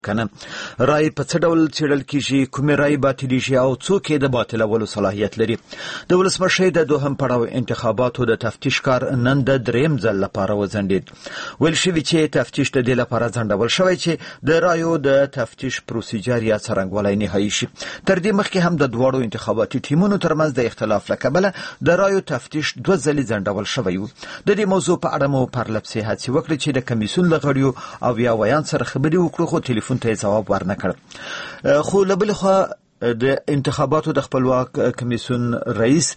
کنه رای په څه ډول څېړل کیږي، کومې رای باطلېږي او څوک یې د باطلولو صلاحیت لري. د ولسمشۍ د دوهم پړاو انتخاباتو د تفتیش کار نن د دریم ځل لپاره وځنډېد. ویل شوي چې تفتیش د دې لپاره ځنډول شوی چې د رایو د تفتیش پروسیجر یا څرنګوالی نهایي شي. تر دې مخکې هم د دواړو انتخاباتي ټیمونو ترمنځ د اختلاف له کبله د رایو تفتیش 2 ځلې ځنډول شوی و. د دې موضوع په اړه مو پرلپسې هڅې وکړې چې د کمیسیون له غړیو او یا ویان سره خبرې وکړو، خو ټلیفون ته جواب ورنه کړ. خو له بلې خوا د انتخاباتو د خپلواک کمیسیون رئیس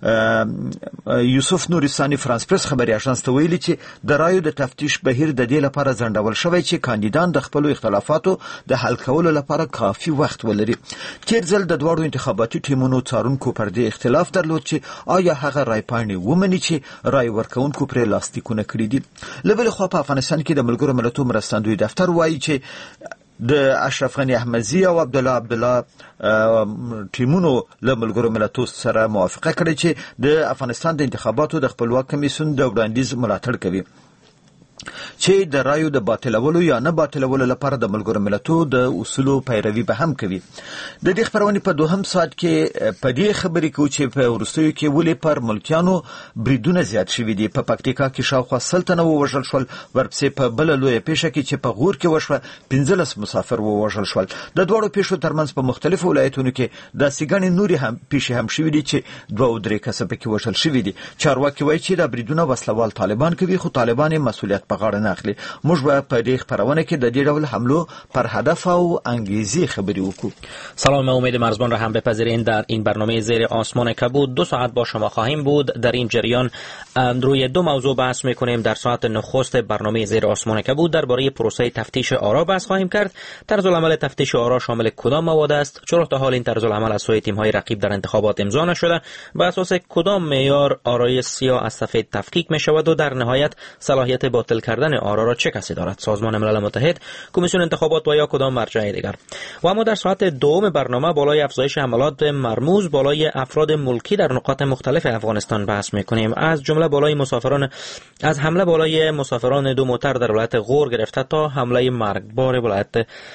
یوسف نورستاني فرانس پریس خبري اژانس ته ویلي چې د رایو د تفتیش بهیر د دې لپاره ځنډول شوی چې کاندیدان د خپلو اختلافاتو د حل کولو لپاره کافي وخت ولري. تیر ځل د دواړو انتخاباتي ټیمونو څارونکو پر دې اختلاف درلود چې آیا هغه رای پاڼې ومني چې رای ورکوونکو پرې لاسلیکونه کړي دي. له بلې خوا په افغانستان کې د ملګرو ملتونو مرستندوی دفتر وایي چې د اشرف غنی احمدزي او عبدالله ټیمونو له ملګرو ملتونو سره موافقه کړې چې د افغانستان د انتخاباتو د خپلواک کمیسیون د وړاندیز ملاتړ کوي چې د رایو د باطلولو یا نه باطلولو لپاره د ملګرو ملتونو د اصولو پیروي به هم کوي. د دې خبرونې په دوهم ساعت کې په دې خبرې کوو چې په وروستیو کې ولې پر ملکیانو بریدونه زیات شوي دي. په پکتیکا کې شاوخوا 100 تنه ووژل شول، ورپسې په بله لویه پیښه کې چې په غور کې وشوه 15 مسافر ووژل شول. د دواړو پیښو ترمنځ په مختلفو ولایتونو کې داسې ګڼې نورې هم پیښې هم شوي دي چې 2-3 کسه پکې وژل شوي دي. چارواکي وایي چې دا بریدونه وسلوال طالبان کوي، خو طالبان یې مسؤلیت په غاړه نه اخلي. موږ به په دې خبرونه کې د دې ډول حملو پر هدف او انگیزه خبرې وکړو. سلام، امید مرزبان را هم بپذیرین. در این برنامه زیر آسمان کبود 2 ساعت با شما خواهیم بود. در این جریان روی 2 موضوع بحث میکنیم. در ساعت نخست برنامه زیر آسمان کبود درباره پروسه تفتیش آرا بحث خواهیم کرد. طرز العمل تفتیش آرا شامل کدام مواد است؟ چرا تا حال این طرز العمل از سوی تیم‌های رقیب در انتخابات امضا نشده؟ بر اساس کدام معیار آرای سیاه از سفید تفکیک میشود؟ و در نهایت صلاحیت باطل کردن آرا را چه کسی دارد؟ سازمان ملل متحد، کمیسیون انتخابات و یا کدام مرجع دیگر؟ و اما در ساعت دوم برنامه بالای افزایش حملات مرموز بالای افراد ملکی در نقاط مختلف افغانستان بحث میکنیم. از جمله حمله بالای مسافران 2 موتر در ولایت غور گرفته تا حمله مرگبار ولایت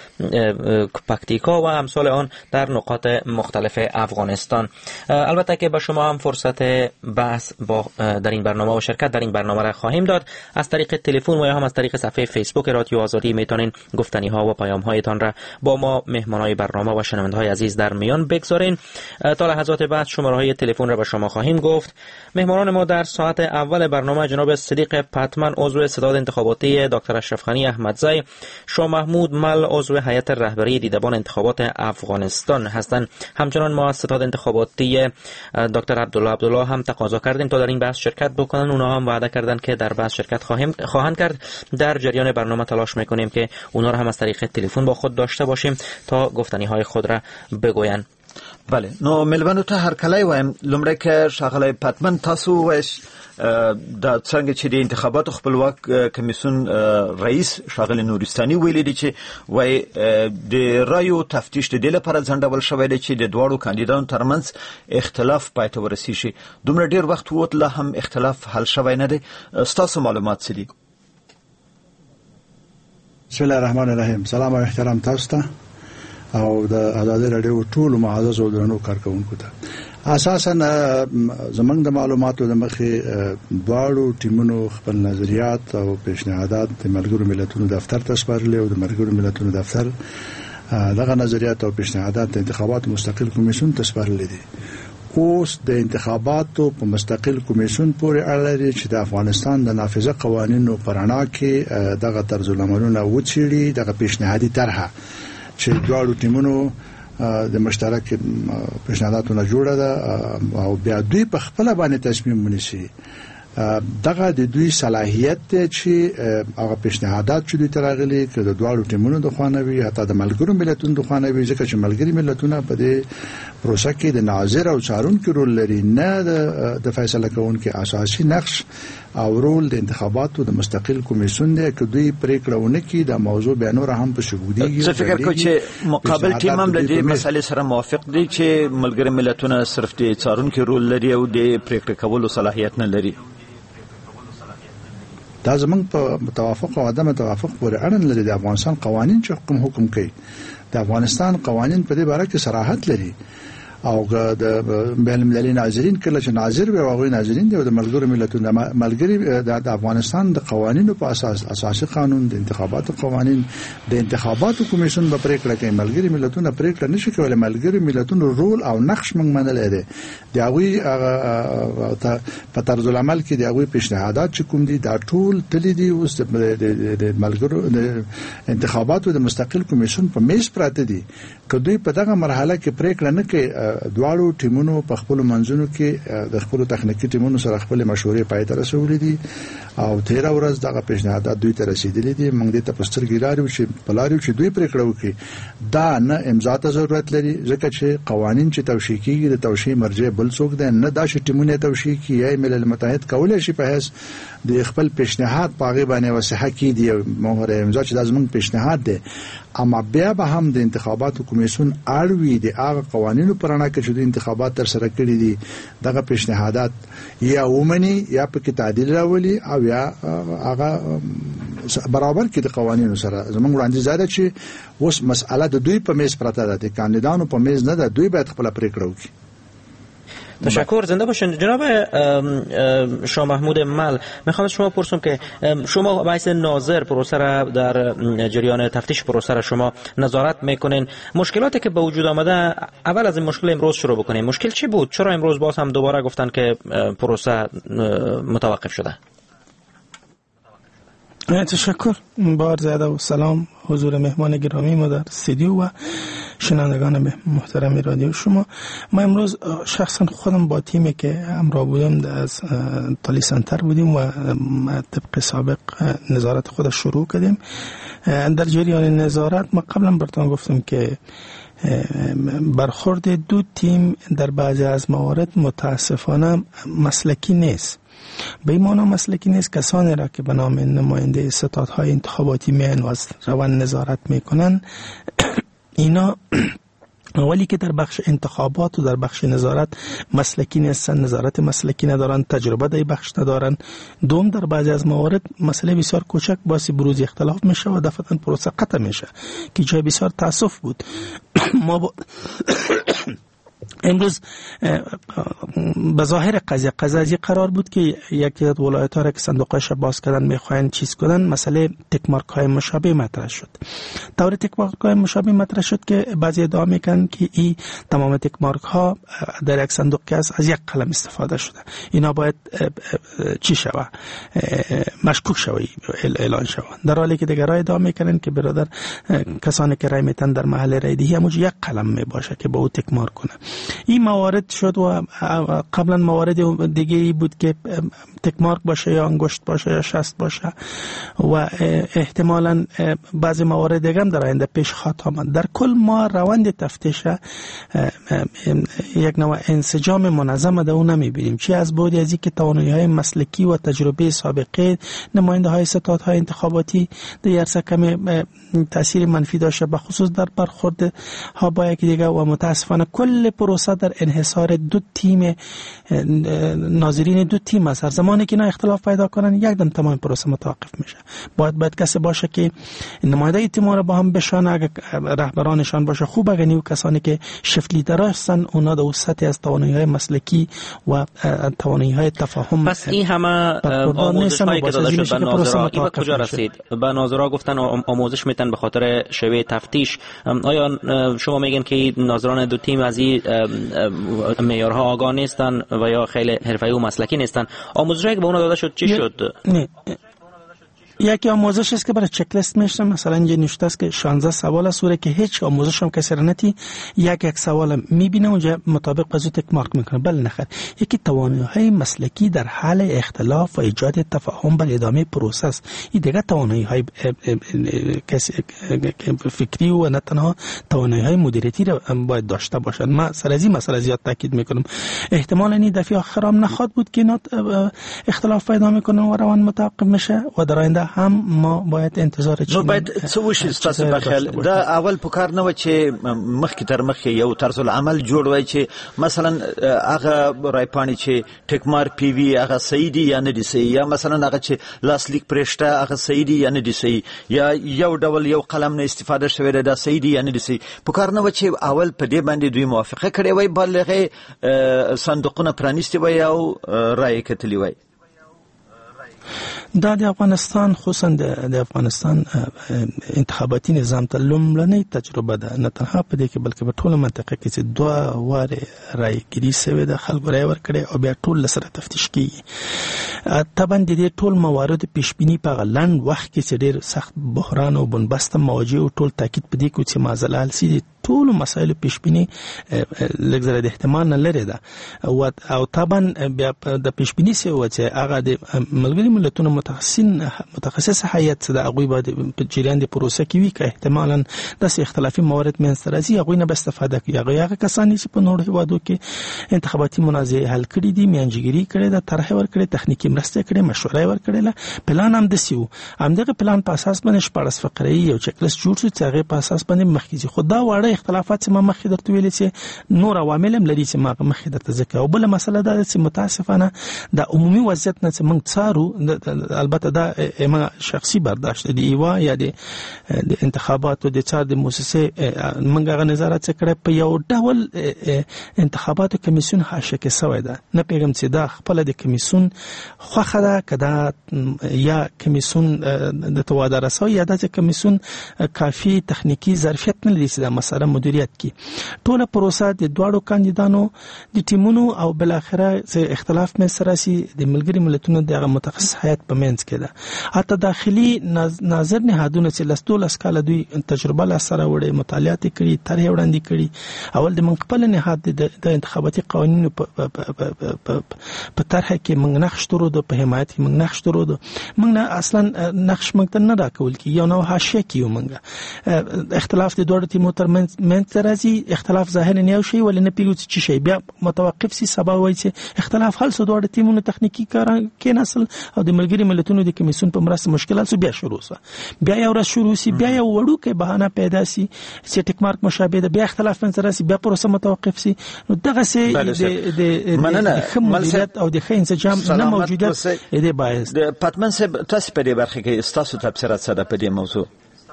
پکتیکا و امثال آن در نقاط مختلف افغانستان. البته که به شما هم فرصت بحث در این برنامه و شرکت در این برنامه را خواهیم داد. از طریق تلفن و یا هم از طریق صفحه فیسبوک رادیو آزادی میتونین گفتنی ها و پیام هایتان را با ما مهمانای برنامه و شنونده های عزیز در میان بگذارین. تا لحظات بعد شماره های تلفن را به شما خواهیم گفت. مهمانان ما در ساعت اول برنامه جناب صدیق پتمن عضو ستاد انتخاباتی، دکتر اشرف غنی احمدزی، شاه محمود مل عضو هیئت رهبری دیدبان انتخابات افغانستان هستند. همچنان ما از ستاد انتخاباتی دکتر عبدالله هم تقاضا کردیم تا در این بحث شرکت بکنن. اونها هم وعده کردن که در بحث شرکت خواهند کرد. در جریان برنامه تلاش میکنیم که اونا را هم از طریق تلفن با خود داشته باشیم تا گفتنی های خود را بگوین. بله، نو ملبانو ته هر کله وایم لمړی که ښاغلی پتمن تاسو وایش دا څنګه چې د انتخاباتو خپلواک کمیسیون رئیس ښاغلی نورستاني ویلي دي چې وایي د رایو تفتیش د دې لپاره ځنډول شوی دی چې د دواړو کاندیدانو ترمنځ اختلاف پای ته ورسیږي. دومره ډېر وخت ووت لا هم اختلاف حل شوی نه دی. ستاسو معلومات څه دي؟ بسم الله الرحمن الرحیم. سلام او احترام تاسو ته او د آزادۍ رادیو ټول معزز او درنو کارکونکو ته. اساسا زمنګ د معلوماتو د مخې دواړو ټیمونو خپل نظریات او پیشنهادات د ملګرو ملتونو دفتر ته سپارلي او د ملګرو ملتونو دفتر دغه نظریات او پیشنهادات د انتخابات مستقل کمیسیون ته سپارلي دي. اوس د انتخاباتو په مستقل کمیسیون پورې اړه لري چې د افغانستان د نافذه قوانینو په رڼا کې دغه طرز العملونه وڅېړي. دغه پیشنهادي طرحه چې دواړو ټیمونو د مشترک پیشنهاداتونه جوړه ده او بیا دوی په خپل باندې تصمیم ونیسي. دغه د دوی صلاحیت دی چې هغه پیشنهادات چې دوی تراغلي که د دواړو ټیمونو د خوانه وي، حتی د ملګرو ملتونو د خوانه وي، ځکه چې ملګري ملتونه په دې پروسه کې د ناظر او څارونکي رول لري، نه د فیصله کوونکي اساسي نقش او رول د انتخاباتو د مستقل کمیسیون دی. که دوی پریکړه ونه کړي دا موضوع بیا نور هم په شګودیږي. زه فکر کوم چې مقابل ټیم هم د دې مسلې سره موافق دی چې ملګري ملتونه صرف د څارونکي رول لري او د پریکړه کولو صلاحیت نه لري. دا زمونږ په توافق او عدم توافق پورې اړه لري. د افغانستان قوانين چې حکم کوي، د افغانستان قوانين په دې باره کې صراحت لري او د بین المللي ناظرین کله چې ناظر وي او ناظرین د ملګرو ملتونو ملګری د افغانستان د قوانینو په اساس اساسي قانون د انتخاباتو قوانین د انتخاباتو کمیسیون په پریکړه کې ملګری ملتونو پریکړه نشي کولای. ملګری ملتونو رول او نقش موږ منل دي. د هغوی په طرز العمل کې د هغوی پیشنهادات چې کوم دي دا ټول تللی دي اوس د ملګرو د انتخاباتو د مستقل کمیسیون په میز پراته دي. کدوې په دغه مرحله کې پریکړه نه کوي، دواړو ټیمونو په خپل منځونو کې د خپل تخنیکی ټیمونو سره خپل مشورې پای ته رسولې دي او 13 ورځ دغه پیشنهادات دوی ته رسیدلې دي. موږ دې ته پسترګی لارو چې پلاریو چې دوی پریکړه وکړي دا نه امضا ته ضرورت لري، ځکه چې قوانين چې توشیح کیږي د توشیح مرجع بل څوک دی نه، دا چې ټیمونه توشیح کیږي ملل متحد کولای شي په هیڅ د خپل پیشنهاد پاغه باندې وسحه کی دی مهر امضا چې د زمونږ پیشنهاد دی. اما بیا به هم د انتخاباتو کمیسیون اړوي د هغه قوانینو پرانا کې چې د انتخابات تر سره کړی دي دغه پیشنهادات یا ومني یا په کې تعدیل راولي او یا هغه برابر کې د قوانینو سره. زمونږ وړاندې زیاده چې اوس مسأله د دوی په میز پراته ده، د کاندیدانو په میز نه ده. دوی باید خپل پریکړه وکړي. تشکر، زنده باشین. جناب شاه محمود مل، میخوام از شما پرسم که شما باعث ناظر پروسه را در جریان تفتیش پروسه را شما نظارت میکنین. مشکلاتی که به وجود آمده، اول از این مشکل امروز شروع بکنیم. مشکل چی بود؟ چرا امروز باز هم دوباره گفتن که پروسه متوقف شده؟ تشکر، بار زیاده و سلام حضور مهمان گرامی ما در استودیو و شنوندگان محترم رادیو شما. ما امروز شخصا خودم با تیمی که همراه بودم از تالی سنتر بودیم و طبق سابق نظارت خود شروع کردیم. در جریان نظارت ما قبلا براتون گفتم که برخورد دو تیم در بعضی از موارد متاسفانه مسلکی نیست. به این معنی مسلکی نیست کسانی را که به نام نماینده ستادهای انتخاباتی میان و از روند نظارت میکنن اینا اولی که در بخش انتخابات و در بخش نظارت مسلکی نیستن، نظارت مسلکی ندارن، تجربه در بخش ندارن. دوم در بعضی از موارد مسئله بسیار کوچک باعث بروز اختلاف میشه و دفعتا پروسه قطع میشه که جای بسیار تاسف بود. ما امروز به ظاهر قضیه از قرار بود که یکی از ولایت‌ها را که صندوقش باز کردن میخواین چیز کردن، مسئله تکمارک های مشابه مطرح شد. طور تکمارک های مشابه مطرح شد که بعضی ادعا میکنن که این تمام تکمارک ها در یک صندوق که از یک قلم استفاده شده، اینا باید چی شوه، مشکوک شوه، اعلان شوه. در حالی که دیگرها ادعا میکنن که برادر کسانی که رای میتن در محل رای دهی همونجا یک قلم میباشه که با او تکمارک کنه. این موارد شد و قبلا موارد دیگه بود که تکمارک باشه یا انگشت باشه یا شست باشه و احتمالاً بعضی موارد دیگه هم در آینده پیش خواهد آمد. در کل ما روند تفتیش یک نوع انسجام منظم در اون نمیبینیم، چی از بعد از اینکه توانایی‌های مسلکی و تجربه سابقه نماینده‌های ستادهای انتخاباتی در یرسه کمی تاثیر منفی داشته، به خصوص در برخورد ها با یک دیگه و متاسفانه کل پروسه در انحصار دو تیم ناظرین دو تیم است. هر زمانی که اینا اختلاف پیدا کنن یک دم تمام پروسه متوقف میشه. باید کسی باشه که نماینده تیم را با هم بشانه، اگه رهبرانشان باشه خوب، اگه نیو کسانی که شفت لیدر هستن اونا در سطح از توانایی‌های مسلکی و توانایی‌های تفاهم. پس این همه آموزش‌هایی که داده شد به ناظرها این به کجا رسید؟ به ناظرها گفتن آموزش میتن به خاطر شیوه تفتیش. آیا شما میگن که ناظران دو تیم از این معیارها آگاه نیستن و یا خیلی حرفه‌ای و مسلکی نیستن؟ آموزشی که به اونا داده شد چی شد؟ یکی آموزش است که برای چک لیست میشه، مثلا اینجا نوشته است که 16 سوال است که هیچ آموزش هم کسی را نتی یک سوال میبینه اونجا مطابق بازو تک مارک میکنه. بله نخیر. یکی توانایی‌های مسلکی در حال اختلاف و ایجاد تفاهم بر ادامه پروسه است. این دیگه توانایی‌های فکری و نه تنها توانایی‌های مدیریتی را باید داشته باشند. ما سر از این مسئله زیاد تاکید میکنم. احتمالاً این دفعه آخر هم نخواد بود که اختلاف پیدا میکنه و روند متوقف میشه و در آینده هم ما باید انتظار نو باید څه وشي ستاسو په خیال دا اول په کار نه و چې مخکې تر مخکې یو طرز العمل جوړ وای چې مثلا هغه رایپاڼې چې ټیکمار پی وی هغه صحیح دي یا نه دي صحیح، یا مثلا هغه چې لاسلیک پرېشته هغه صحیح دي یا نه دي صحیح، یا یو ډول یو قلم نه استفاده شوی دا صحیح دي یا نه دي صحیح. په کار نه و چې اول په دې باندې دوی موافقه کړې وای، بلغه صندوقونه پرانیستي وای او رای کتلی وای. دا د افغانستان خصوصا د افغانستان انتخاباتي نظام ته لومړنۍ تجربه ده، نه تنها په دې کې بلکې په ټوله منطقه کې چې 2 واره رایګیري شوې ده، خلکو رای ورکړي او بیا ټول سره تفتیش کیږي. طبعا د دې ټول موارد پیشبینی په غلند وخت کې چې ډېر سخت بحران او بنبست مواجه او ټول تاکید په دې کو چې مازلال سي ټول مسایل پیشبینی لږ زره د احتمال نه لري ده او طبعا بیا د پیشبینی سي و چې هغه د ملګری ملتونو متخصص هیئت د هغوی باندې په جریان د پروسه کې وي که احتمالاً داسې اختلافي موارد منځته راځي، هغوی نه به استفاده کوي. هغه کسان چې په نورو هیوادو کې انتخاباتي منازعې حل کړي دي، میانجیګري کړې ده، طرح ورکړې، تخنیکي مرسته کړې، مشوره ورکړې، پلان هم دسي و. همدغه پلان په اساس باندې 14 فقرې یو چک لیست جوړ شو چې هغه په اساس باندې مخکې ځي. خو دا واړه اختلافات چې ما مخکې درته ویلې چې نور عوامل هم لري چې ما مخکې درته ذکر. او بل مسله دا چې متاسفانه د عمومي وضعیت نه چې موږ څارو، البته دا ما شخصي برداشت دی ایوا یا د انتخاباتو د چار د مؤسسه منګه نظارت کړه په یو ډول انتخاباتو کمیسیون حاشیه کې سوی ده. نه پیغام چې دا خپل د کمیسیون خوخه ده کدا یا کمیسیون د تواده رسوي یا د کمیسیون کافي تخنیکی ظرفیت نه لري چې دا مسله مدیریت کی. ټوله پروسه د دواړو کاندیدانو د ټیمونو او بل اخره اختلاف مې سره سي د ملګری ملتونو د متخصص هیئت په منځ کې ده. حتی داخلي ناظر نهادونه چې لستول اسکاله دوی تجربه لا سره وړي، مطالعات کړي، طرح وړاندې کړي. اول د منقبل نهاد د انتخاباتي قوانینو په طرح کې موږ نقش درلود، په حمایت کې موږ نقش درلود. موږ نه اصلا نقش موږ ته نه راکول کی یو نو حاشیه کیو. موږ اختلاف د دوه ټیمو ترمنځ راځي، اختلاف ظاهرا یو شی ولې نه پیلو چې شی بیا متوقف سي سبا وایي چې اختلاف حل سو دوه ټیمونو تخنیکی کار کې نسل او د ملګری ملتونو د کمیسیون په مرسته مشکلات سو بیا شروع سو، بیا یو ورځ شروع سي، بیا یو وړو کې بهانه پیدا سي چې ټیک مارک مشابه ده، بیا اختلاف منځ راځي، بیا پروسه متوقف سي. نو دغه سي د مدیریت او د ښه انسجام نه موجودیت دې باعث د پاتمن صاحب تاسو په دې برخه کې تاسو تفسیرات څه ده په دې موضوع؟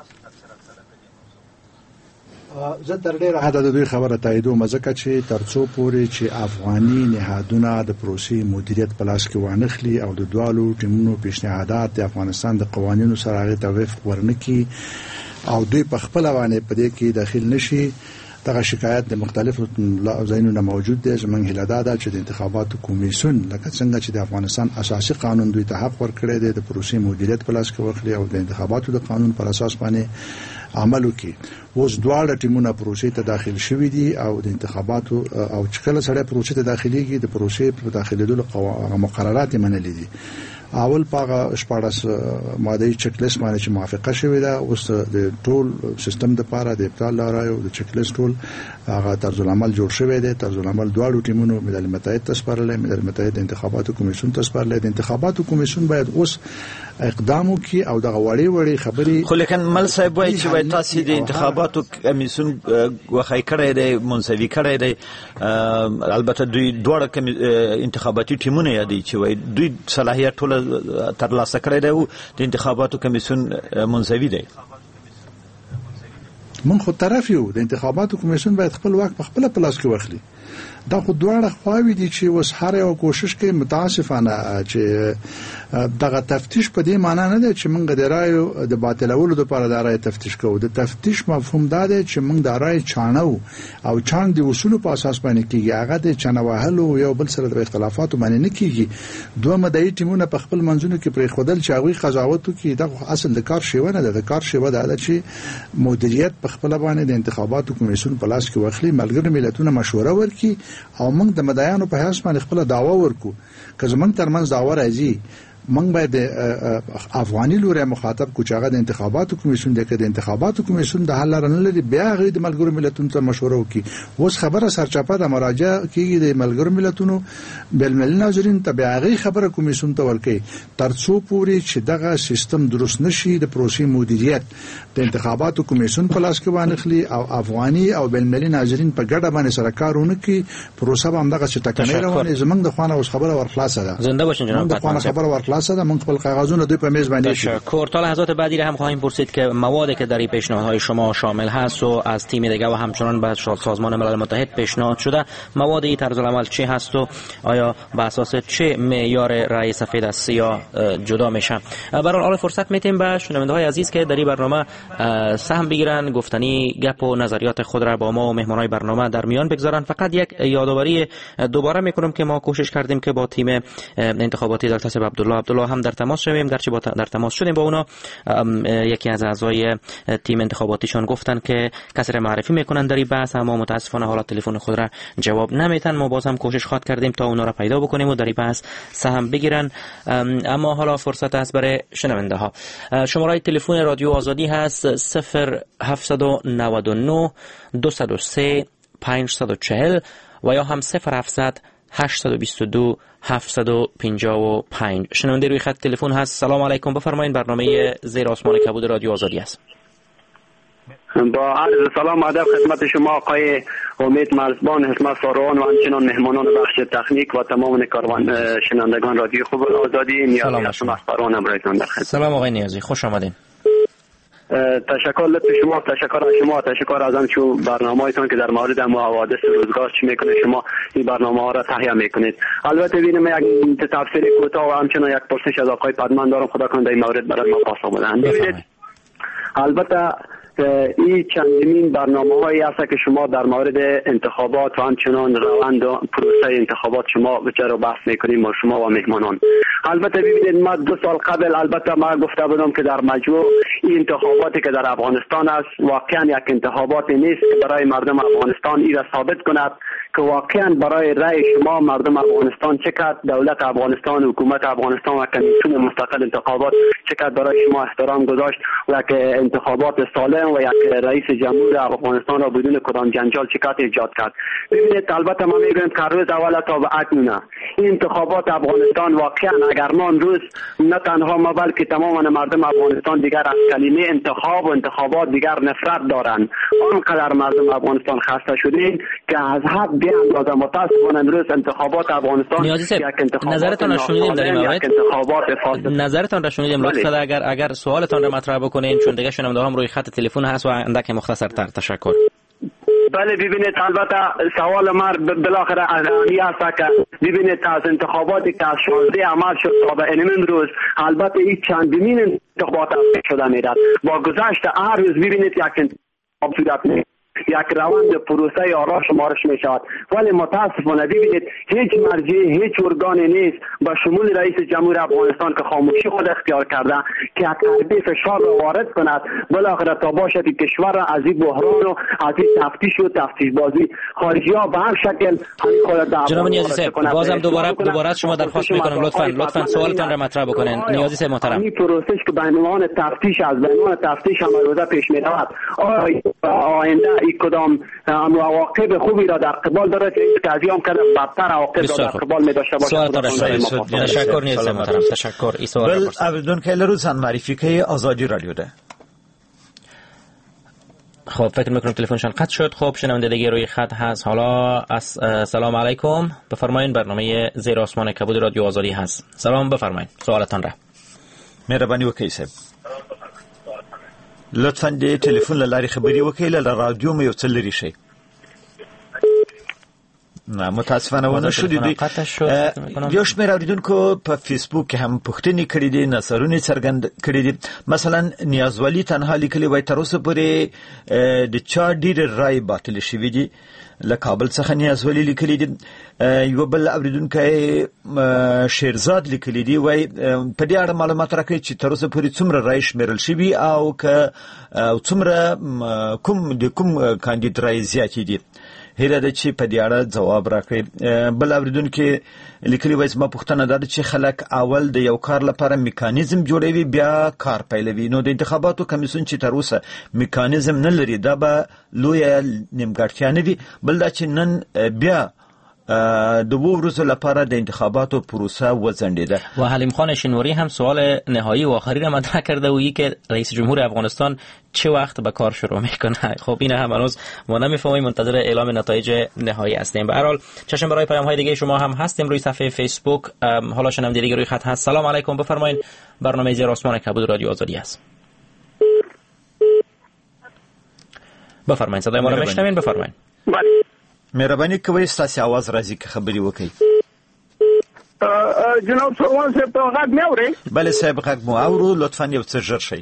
زه تر ډیره حد د دوی خبره تاییدوم، ځکه چې ترڅو پورې چې افغاني نهادونه د پروسې مدیریت په لاس کې وانخلي او د دوالو ټیمونو پیشنهادات د افغانستان د قوانینو سره هغه توافق ورنکي او دوی په خپل باندې په دې کې داخل نشي، دغه شکایت د مختلفو ځایونو موجود دی. زمونږ هیله ده چې د انتخاباتو کمیسیون لکه څنګه چې د افغانستان اساسي قانون دوی ته حق ورکړی دی د پروسې مدیریت په لاس کې واخلي او د انتخاباتو د قانون پر اساس باندې عمل وکړي. اوس دواړه ټیمونه پروسې ته داخل شوي دي او د انتخاباتو او چې کله سره پروسې ته داخليږي د پروسې په داخلېدو مقررات یې منلي دي. اول پاغه 14 ماده چک لیست باندې چې موافقه شوې ده، اوس د ټول سیستم د لپاره د ابطال لارایو د چک لیست ټول هغه طرز العمل جوړ شوی دی. طرز العمل دواړو ټیمونو ملل متحد تسپارل، ملل متحد انتخاباتو کمیسیون تسپارل. د انتخاباتو کمیسیون باید اوس اقدام وکړي او دغه وړي خبري. خو لیکن مل صاحب وایي چې باید تاسو د انتخاباتو کمیسیون وخی کړی دی، منځوي کړی دی. البته دوی دواړه انتخاباتي ټیمونه یادي چې وایي دوی صلاحیت ټول ترلاسه کړی دی او د انتخاباتو کمیسیون منځوي دی. من خو طرف یو د انتخاباتو کمیسیون باید خپل واک په خپل پلاس کې واخلي. دا خو دواړه خواوې دي چې اوس هر یو کوشش کوي متاسفانه چې دغه تفتیش په دې معنی نه دی چې موږ د رایو د باطلولو لپاره د رای تفتیش کوو. د تفتیش مفهوم دا دی چې موږ د رای چانو او چان د اصولو په اساس باندې کیږي، هغه د چانوهلو یو بل سره د اختلافاتو باندې نه کیږي. دوه مدعي ټیمونه په خپل منځونو کې پرې خودل چې هغه قضاوت کوي. دا اصل د کار شیوه نه ده. د کار شیوه دا ده چې مدیریت په خپل باندې د انتخاباتو کمیسیون په لاس کې واخلي، ملګری ملتونه مشوره ورکړي او موږ د مدعیانو په حساب باندې خپل دعوا ورکو. که زمونږ ترمنځ دعوا راځي موږ باید افغاني لوري مخاطب کو چې هغه د انتخاباتو کمیسیون د انتخاباتو کمیسیون د حل لرنه لري بیا غوډ ملګرو ملتونو ته مشوره وکړي. اوس خبره سرچپه د مراجعه کیږي د ملګرو ملتونو بل ملي ناظرین ته بیا غي خبره کمیسیون ته ورکړي ترڅو پوری چې دغه سیستم درست نشي. د پروسې مدیریت د انتخاباتو کمیسیون په لاس کې وانخلي او افغاني او بل ملي ناظرین په ګډه باندې سره کارونه کوي. پروسه به همدغه چې ټکنۍ روانه زمنګ د خوانه اوس خبره ورخلاصه ده. زنده باشین جناب پتمن. خبر ورخلاصه ده. من خپل کاغذونه دوی په میز باندې تشکر. تا لحظات بعدی هم خواهیم پرسید که موادی که در این پیشنهادهای شما شامل هست و از تیم دیگه و همچنان به سازمان ملل متحد پیشنهاد شده، مواد این طرز العمل چه هست و آیا به اساس چه معیار رأی سفید از سیاه جدا میشه؟ برای حال فرصت میتیم به شنونده‌های عزیز که در این برنامه سهم بگیرن، گفتنی گپ و نظریات خود را با ما و مهمانای برنامه در میان بگذارن. فقط یک یادآوری دوباره میکنم که ما کوشش کردیم که با تیم انتخاباتی دکتر صاحب عبدالله هم در تماس شویم. گرچه در تماس شدیم با اونا، یکی از اعضای تیم انتخاباتیشان گفتن که کسی را معرفی میکنن در این بحث، اما متاسفانه حالا تلفن خود را جواب نمیتن. ما باز هم کوشش خواهد کردیم تا اونا را پیدا بکنیم و در این بحث سهم بگیرن. اما حالا فرصت است برای شنونده ها. شماره تلفن رادیو آزادی هست 0799 203 540 و یا هم 0700 822 755. شنونده روی خط تلفن هست. سلام علیکم، بفرمایید. برنامه زیر آسمان کبود رادیو آزادی است. با عرض سلام ادب خدمت شما آقای امید مرزبان، حکمت ساروان و همچنان مهمانان بخش تکنیک و تمام شنوندگان رادیو خوب آزادی. نیازی هستم از ساروانم برایتان در خدمت. سلام آقای نیازی، خوش آمدین. تشکر لطف شما، تشکر از شما، تشکر از آنچه برنامه‌تان که در مورد حوادث روزگار چی میکنه شما این برنامه ها را تهیه میکنید. البته ببینم یک تفسیر کوتاه و همچنان یک پرسش از آقای پدمن دارم، خدا کنه در این مورد برای ما پاسخ بدهند. ببینید البته این چندمین برنامه‌هایی است که شما در مورد انتخابات و همچنان روند و پروسه انتخابات شما بچرا بحث میکنیم و شما و مهمانان. البته ببینید ما 2 سال قبل البته ما گفته بودم که در مجموع این انتخاباتی که در افغانستان است واقعا یک انتخاباتی نیست که برای مردم افغانستان این را ثابت کند که واقعا برای رأی شما مردم افغانستان چقدر دولت افغانستان و حکومت افغانستان و کمیسیون مستقل انتخابات چقدر برای شما احترام گذاشت و که انتخابات سالم و یک رئیس جمهور افغانستان را بدون کدام جنجال چقدر ایجاد کرد. ببینید البته ما میگویم که روز اول تا به اکنون این انتخابات افغانستان واقعا اگر ما روز نه تنها ما بلکه تمام مردم افغانستان دیگر از کلمه انتخاب و انتخابات دیگر نفرت دارند. آنقدر مردم افغانستان خسته شدیم که از حد به اندازه متاسفانه امروز انتخابات افغانستان یک انتخابات نظرتان را شنیدیم در این مورد. انتخابات فاسد. نظرتان را شنیدیم. لطفا اگر سوالتان را مطرح بکنین چون دیگه شنونده هم روی خط تلفن هست و اندک مختصرتر. تشکر. بله ببینید البته سوال ما بالاخره اهمی است که ببینید از انتخاباتی که از 16 عمل شد تا به این روز البته این چندمین انتخابات شده میرد. با گذشت هر روز ببینید یک انتخاب صورت میگیرد، یک روند پروسه آرا شمارش می شود، ولی متاسفانه ببینید هیچ مرجع هیچ ارگانی نیست به شمول رئیس جمهور افغانستان که خاموشی خود اختیار کرده که یک حربی فشار را وارد کند بالاخره تا باشد که کشور را از این بحران و از این تفتیش و تفتیش بازی خارجی ها به هر شکل جناب نیازی صاحب بازم دوباره شما درخواست میکنم لطفاً سوالتان را مطرح بکنین. نیازی صاحب محترم، این پروسش که به عنوان تفتیش از به عنوان تفتیش عمل پیش می رود آینده کدام مواقع خوبی را در قبال داره که این هم کنه بدتر عواقب را در قبال می داشته باشه. تشکر نیست محترم. تشکر. این سوال بل اوریدون که لروزان معرفی که آزادی رادیو ده. خب فکر میکنم تلفنشان قطع شد. خب شنونده دیگه روی خط هست. حالا سلام علیکم، بفرمایید. برنامه زیر آسمان کبود رادیو آزادی هست. سلام، بفرمایید سوالتان را. مهربانی وکړئ صاحب. لطفاً د ټلیفون له لارې خبرې وکړئ، له رادیو مو یو څه لرې شئ. نه متاسفانه ونه شو دي. یو شمېر اوریدونکو په فیسبوک کې هم پوښتنې کړې دي، نظرونه څرګند کړي دي. مثلا نیازولي تنها لیکلي وای تر اوسه پورې د چا ډېرې رای باطل شوي دي. له کابل څخه نیازولي لیکلي دي. یو بل اوریدونکی شیرزاد لیکلي دي وای په دې اړه معلومات راکړي چې تر اوسه پورې څومره رای شمیرل شوي او که څومره کوم کاندید رای زیاتې دي. هیله ده چې په دې اړه ځواب راکړي. بل اوریدونکو لیکلي وایي ما پوښتنه ده چې خلک اول د یو کار لپاره میکانیزم جوړوي بیا کار پیلوي، نو د انتخاباتو کمیسیون چې تر اوسه میکانیزم نه لري دا به لویه نیمګړتیا نه وي، بل دا چې نن بیا د ورځو لپاره د انتخاباتو پروسه وځنډیده. و حلیم خان شینواری هم سوال نهایی و آخری را مطرح کرده و که رئیس جمهور افغانستان چه وقت به کار شروع میکنه. خب این هم هنوز ما نمیفهمیم، منتظر اعلام نتایج نهایی هستیم. به هر حال چشم برای پیام های دیگه شما هم هستیم روی صفحه فیسبوک. حالا شنونده دیگه روی خط هست. سلام علیکم، بفرمایید. برنامه زیر آسمان کبود رادیو آزادی است. بفرمایید، صدای ما رو میشنوین؟ بفرمایید. مهرباني کوئ ستاسو आवाज راځي که خبري وکړي. جناب سروان صاحب ته غږ مې اوري؟ بله صاحب غږ مو اورو، لطفا یو څه ژر شئ.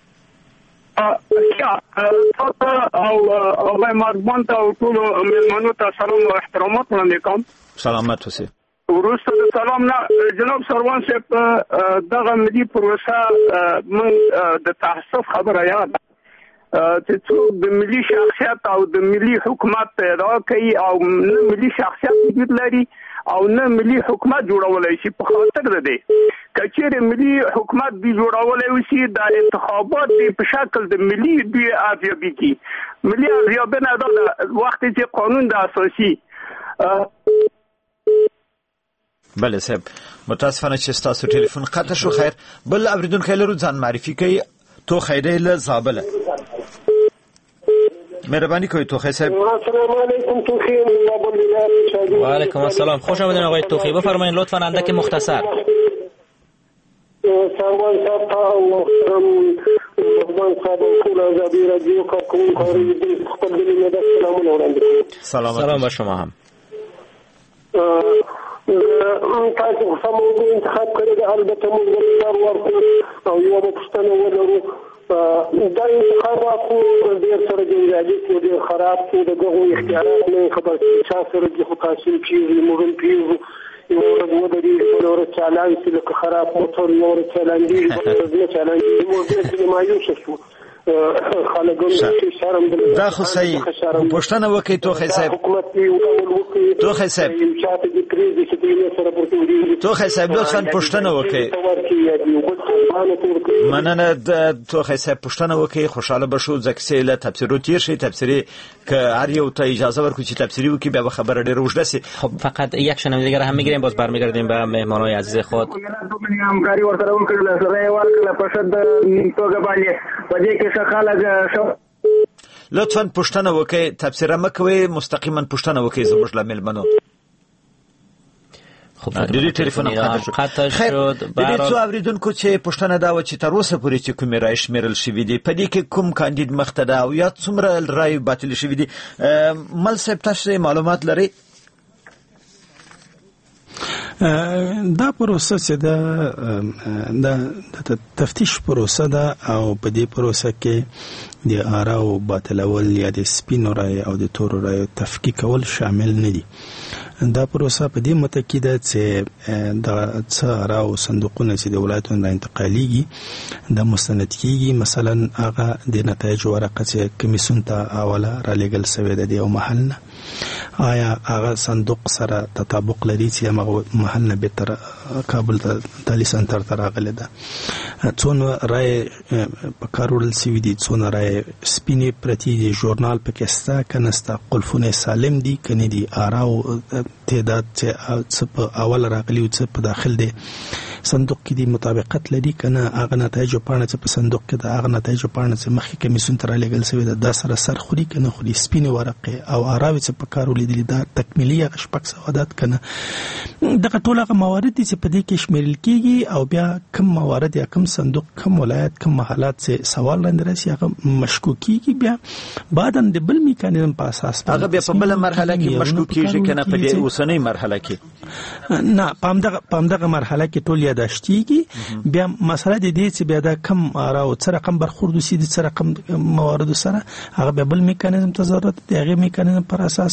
او مرګمن ته او ټولو مېلمنو ته سلام او احترامات وړاندې کوم. سلامت اوسئ. وروسته د سلام نه جناب سروان صاحب دغه ملي پروسه من د تاسف خبره یاد چې څوک د ملي شخصیت او د ملي حکومت پیدا کوي او نه ملي شخصیت وجود لري او نه ملي حکومت جوړولای شي. په خاطر ده دی کچېره ملي حکومت دی جوړولای وشي د انتخابات دی په شکل د ملي دی ارزیابي کی ملي ارزیابي نه د وخت چې قانون د اساسي. بله صاحب متاسفانه چې تاسو ټلیفون قطع شو. خیر بل اوریدونکو لرو ځان معرفي کوي. تو خیره له زابله. مهربانی کنید توخی صاحب. السلام علیکم توخی. و علیکم السلام، خوش آمدین آقای توخی. بفرمایید لطفاً اندک مختصر. سروان صاحب تا و محترم صاحب کل آزادی رادیو کارکنان کاری خپل دلی مدد سلامونه وړاندې کوم. سلام به شما هم. تاسو خو موضوع انتخاب کړی دی، البته موږ ولر ورکو او یو پښتنه ولرو. دا انتخابات خو ډېر سره جنجالي او ډېر خراب دي. دغه اختیارات نه خبر چا سره دي خو تاسو کیږي موږ پیږو یو ورځ ودرې یو ورځ چالان چې لکه خراب موټر یو ورځ چالان دي نه چالان دي موږ دې مایوس شو. دا خو صحیح پښتنه وکي توخی صاحب. توخی صاحب توخی صاحب لطفاً پښتنه وکي. مننه توخی صاحب پښتنه وکي. خوشاله بشو ځکه چې له تفسیرو تیر شي تفسیری که هر یو ته اجازه ورکړي چې تفسیری وکي بیا خبره ډیره اوږده شي. خب فقط یک شنونده دیگه هم میگیریم باز برمیگردیم به مهمانای عزیز خود. همکاری ورسره وکړل سره ورکړل په شد توګه باندې پدې کې لطفاً پښتنه وکي. تفسیر مکوي مستقیما پښتنه وکي زموږ لامل منو. خب دیدی تلفن قطع شد. دیدی څو اوریدونکو چې پښتنه دا و چې تر اوسه پورې چې کومې رای شمیرل شوې دي په دې کې کوم کاندید مخته ده او یا څومره رای باطل شوې دي. مل صاحب تاسو معلومات لرئ؟ دا پروسه چې د تفتیش پروسه ده او په دې پروسه کې د آراو باطلول یا د سپینو رای او د تورو رای تفکیک کول شامل نه دي. دا پروسه په دې متکیده چې د څه آراو صندوقونه چې د ولایتونو را انتقالیږي د مستند کیږي. مثلا هغه د نتایج ورقه چې کمیسیون ته اوله را لېږل شوې ده د یو محل نه، آیا هغه صندوق سره تطابق لري چې هغه محل نه به تر کابل ته تالي سنټر ته راغلی ده؟ څونه رای په کار وړل شوي دي، څونه رای سپینې پرتې دي، ژورنال پکې شته که نشته، قلفونه سالم دي که نه دي، آراو تعداد چې څه په اول راغلي او څه په داخل دی صندوق کې دي مطابقت لري که نه، هغه نتایجو پاڼه چې په صندوق کې ده هغه نتایجو پاڼه چې مخکې کمیسیون ته رالیږل شوې ده دا سره سر خوري که نه خوري، سپینې ورقې او آراوې چې په کار ولیدلي دا تکمیلي هغه شپږ سوادات که نه. دغه ټول هغه موارد دي چې په دې کې شمیرل کېږي او بیا کم موارد یا کم صندوق کم ولایت کم محلات چې سوال لاندې راشي هغه مشکوک کېږي، بیا بعدا د بل میکانیزم په اساس هغه بیا په بله مرحله کې مشکوک کېږي که نه په دې اوسنۍ مرحله کې؟ نه په همدغه مرحله کې ټول یاداشتېږي. بیا مسله د دې چې بیا دا کم آراو څه رقم برخورد وشي د څه رقم مواردو سره هغه بیا بل میکانیزم ته ضرورت دی. هغې میکانیزم پر اساس باندې به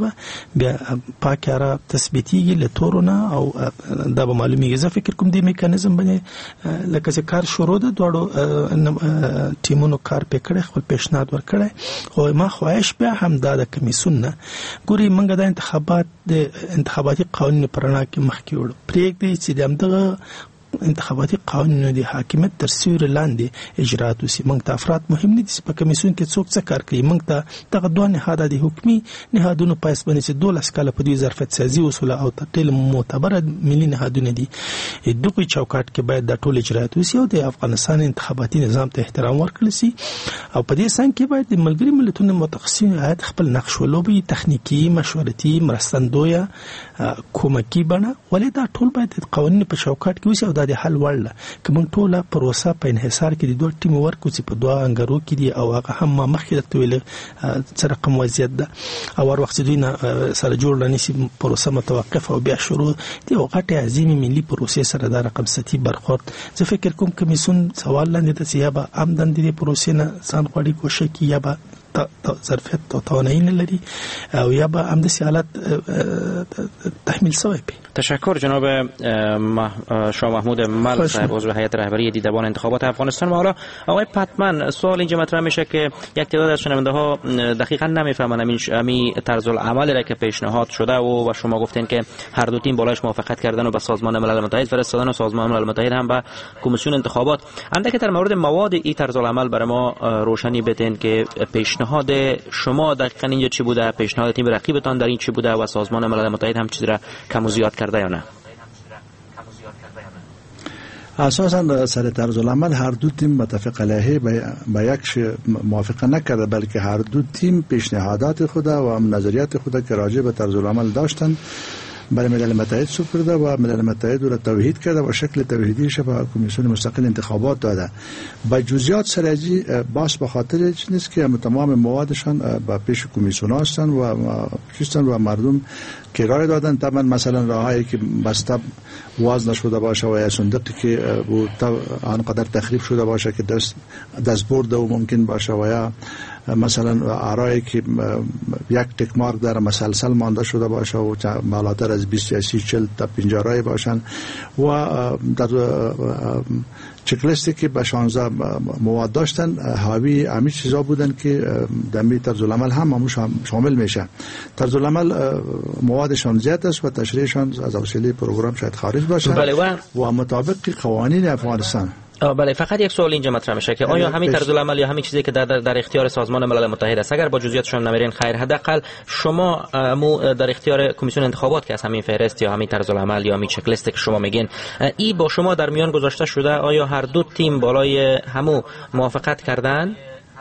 به بیا پاک را تثبیتیږي له تورونه او دا به معلومیږي. زه فکر کوم د میکانیزم باندې لکه چې کار شروع ده دواړو ټیمونو کار پکړه خپل پیشنهاد ورکړي. خو ما خواهش به هم دا د کمیسیون نه ګوري موږ د انتخاباتي قوانینو پرانا کې مخکې وړو پرېږدي چې دغه انتخاباتي قوانینو د حاکمیت تر سیوري لاندې اجرات وسی. موږ ته افراد مهم نه دي چې په کمیسیون کې څوک څه کار کوي. موږ ته دغه دوه نهاد د حکومي نهادونو په اساس باندې چې 12 کاله په دې ظرفیت سازي اصول او تل معتبر ملي نهادونه دي دغه چوکاټ کې باید د ټول اجرات وسی او د افغانستان انتخاباتي نظام ته احترام ورکړل شي او په دې څنګه کې باید د ملګری ملتونو متخصصین هیئت خپل نقش ولوبي تخنیکی مشورتي مرستندویه کومکی بڼه ولې دا ټول باید د قوانینو په چوکاټ کې وسی او د حل وړل که موږ ټوله پروسه په انحصار کې د دوه ټیم ورکو چې په دوه انګارو کې دي او هغه هم مخکې د تویل څه رقم وضعیت ده او ور وخت دوی نه سره جوړ لنیسي پروسه متوقف او بیا شروع دي او غټه عظیمه ملي پروسه سره د رقم ستی برخورد. زه فکر کوم کمیسیون سوال لاندې د سیابه آمدن دي پروسه نه ځان غوړي کوشش کوي یا به ظرفیت او توانایی لري او یا به هم د حالت تحمیل شوی. تشکر جناب شاه محمود مل صاحب عضو هیئت رهبری دیدبان انتخابات افغانستان. و حالا آقای پتمن سوال اینجا مطرح میشه که یک تعداد از شنونده ها دقیقاً نمیفهمن همین طرز العملی را که پیشنهاد شده و شما گفتین که هر دو تیم بالایش موافقت کردن و به سازمان ملل متحد فرستادن و سازمان ملل متحد هم به کمیسیون انتخابات. اندک در مورد مواد این طرز العمل برای ما روشنی بدین که پیشنهاد شما دقیقاً اینجا چی بوده، پیشنهاد تیم رقیبتان در این چی بوده و سازمان ملل متحد هم چیزی را کم و زیاد کرده یا نه؟ اساسا سر طرز العمل هر دو تیم متفق علیه به یک موافقه نکرده بلکه هر دو تیم پیشنهادات خود و هم نظریات خود که راجع به طرز العمل داشتن برای ملل متحد سپرده و ملل متحد را توحید کرده و شکل توحیدیش به کمیسیون مستقل انتخابات داده. با جزئیات سرجی باس به خاطر چیزی نیست که تمام موادشان به پیش کمیسیون هستند و مردم که رای دادن طبعا مثلا راهایی که بسته واز نشده باشه و یا صندوقی که آنقدر تخریب شده باشه که دست برده و ممکن باشه و یا مثلا آرایی که یک تک مارک در مسلسل مانده شده باشه و بالاتر از 20 یا 30 40 تا 50 رای باشن و در چکلیستی که به 16 مواد داشتن حاوی همین چیزا بودن که دمی طرز العمل هم شامل میشه. طرز العمل موادشان زیاد است و تشریحشان از وسیله پروگرام شاید خارج باشه و مطابق قوانین افغانستان. بله، فقط یک سوال اینجا مطرح میشه که آیا همین طرز العمل یا همین چیزی که در اختیار سازمان ملل متحد است اگر با جزئیاتش نمیرین خیر، حداقل شما در اختیار کمیسیون انتخابات که از همین فهرست یا همین طرز العمل یا همین چک لیست که شما میگین ای با شما در میان گذاشته شده، آیا هر دو تیم بالای همو موافقت کردن؟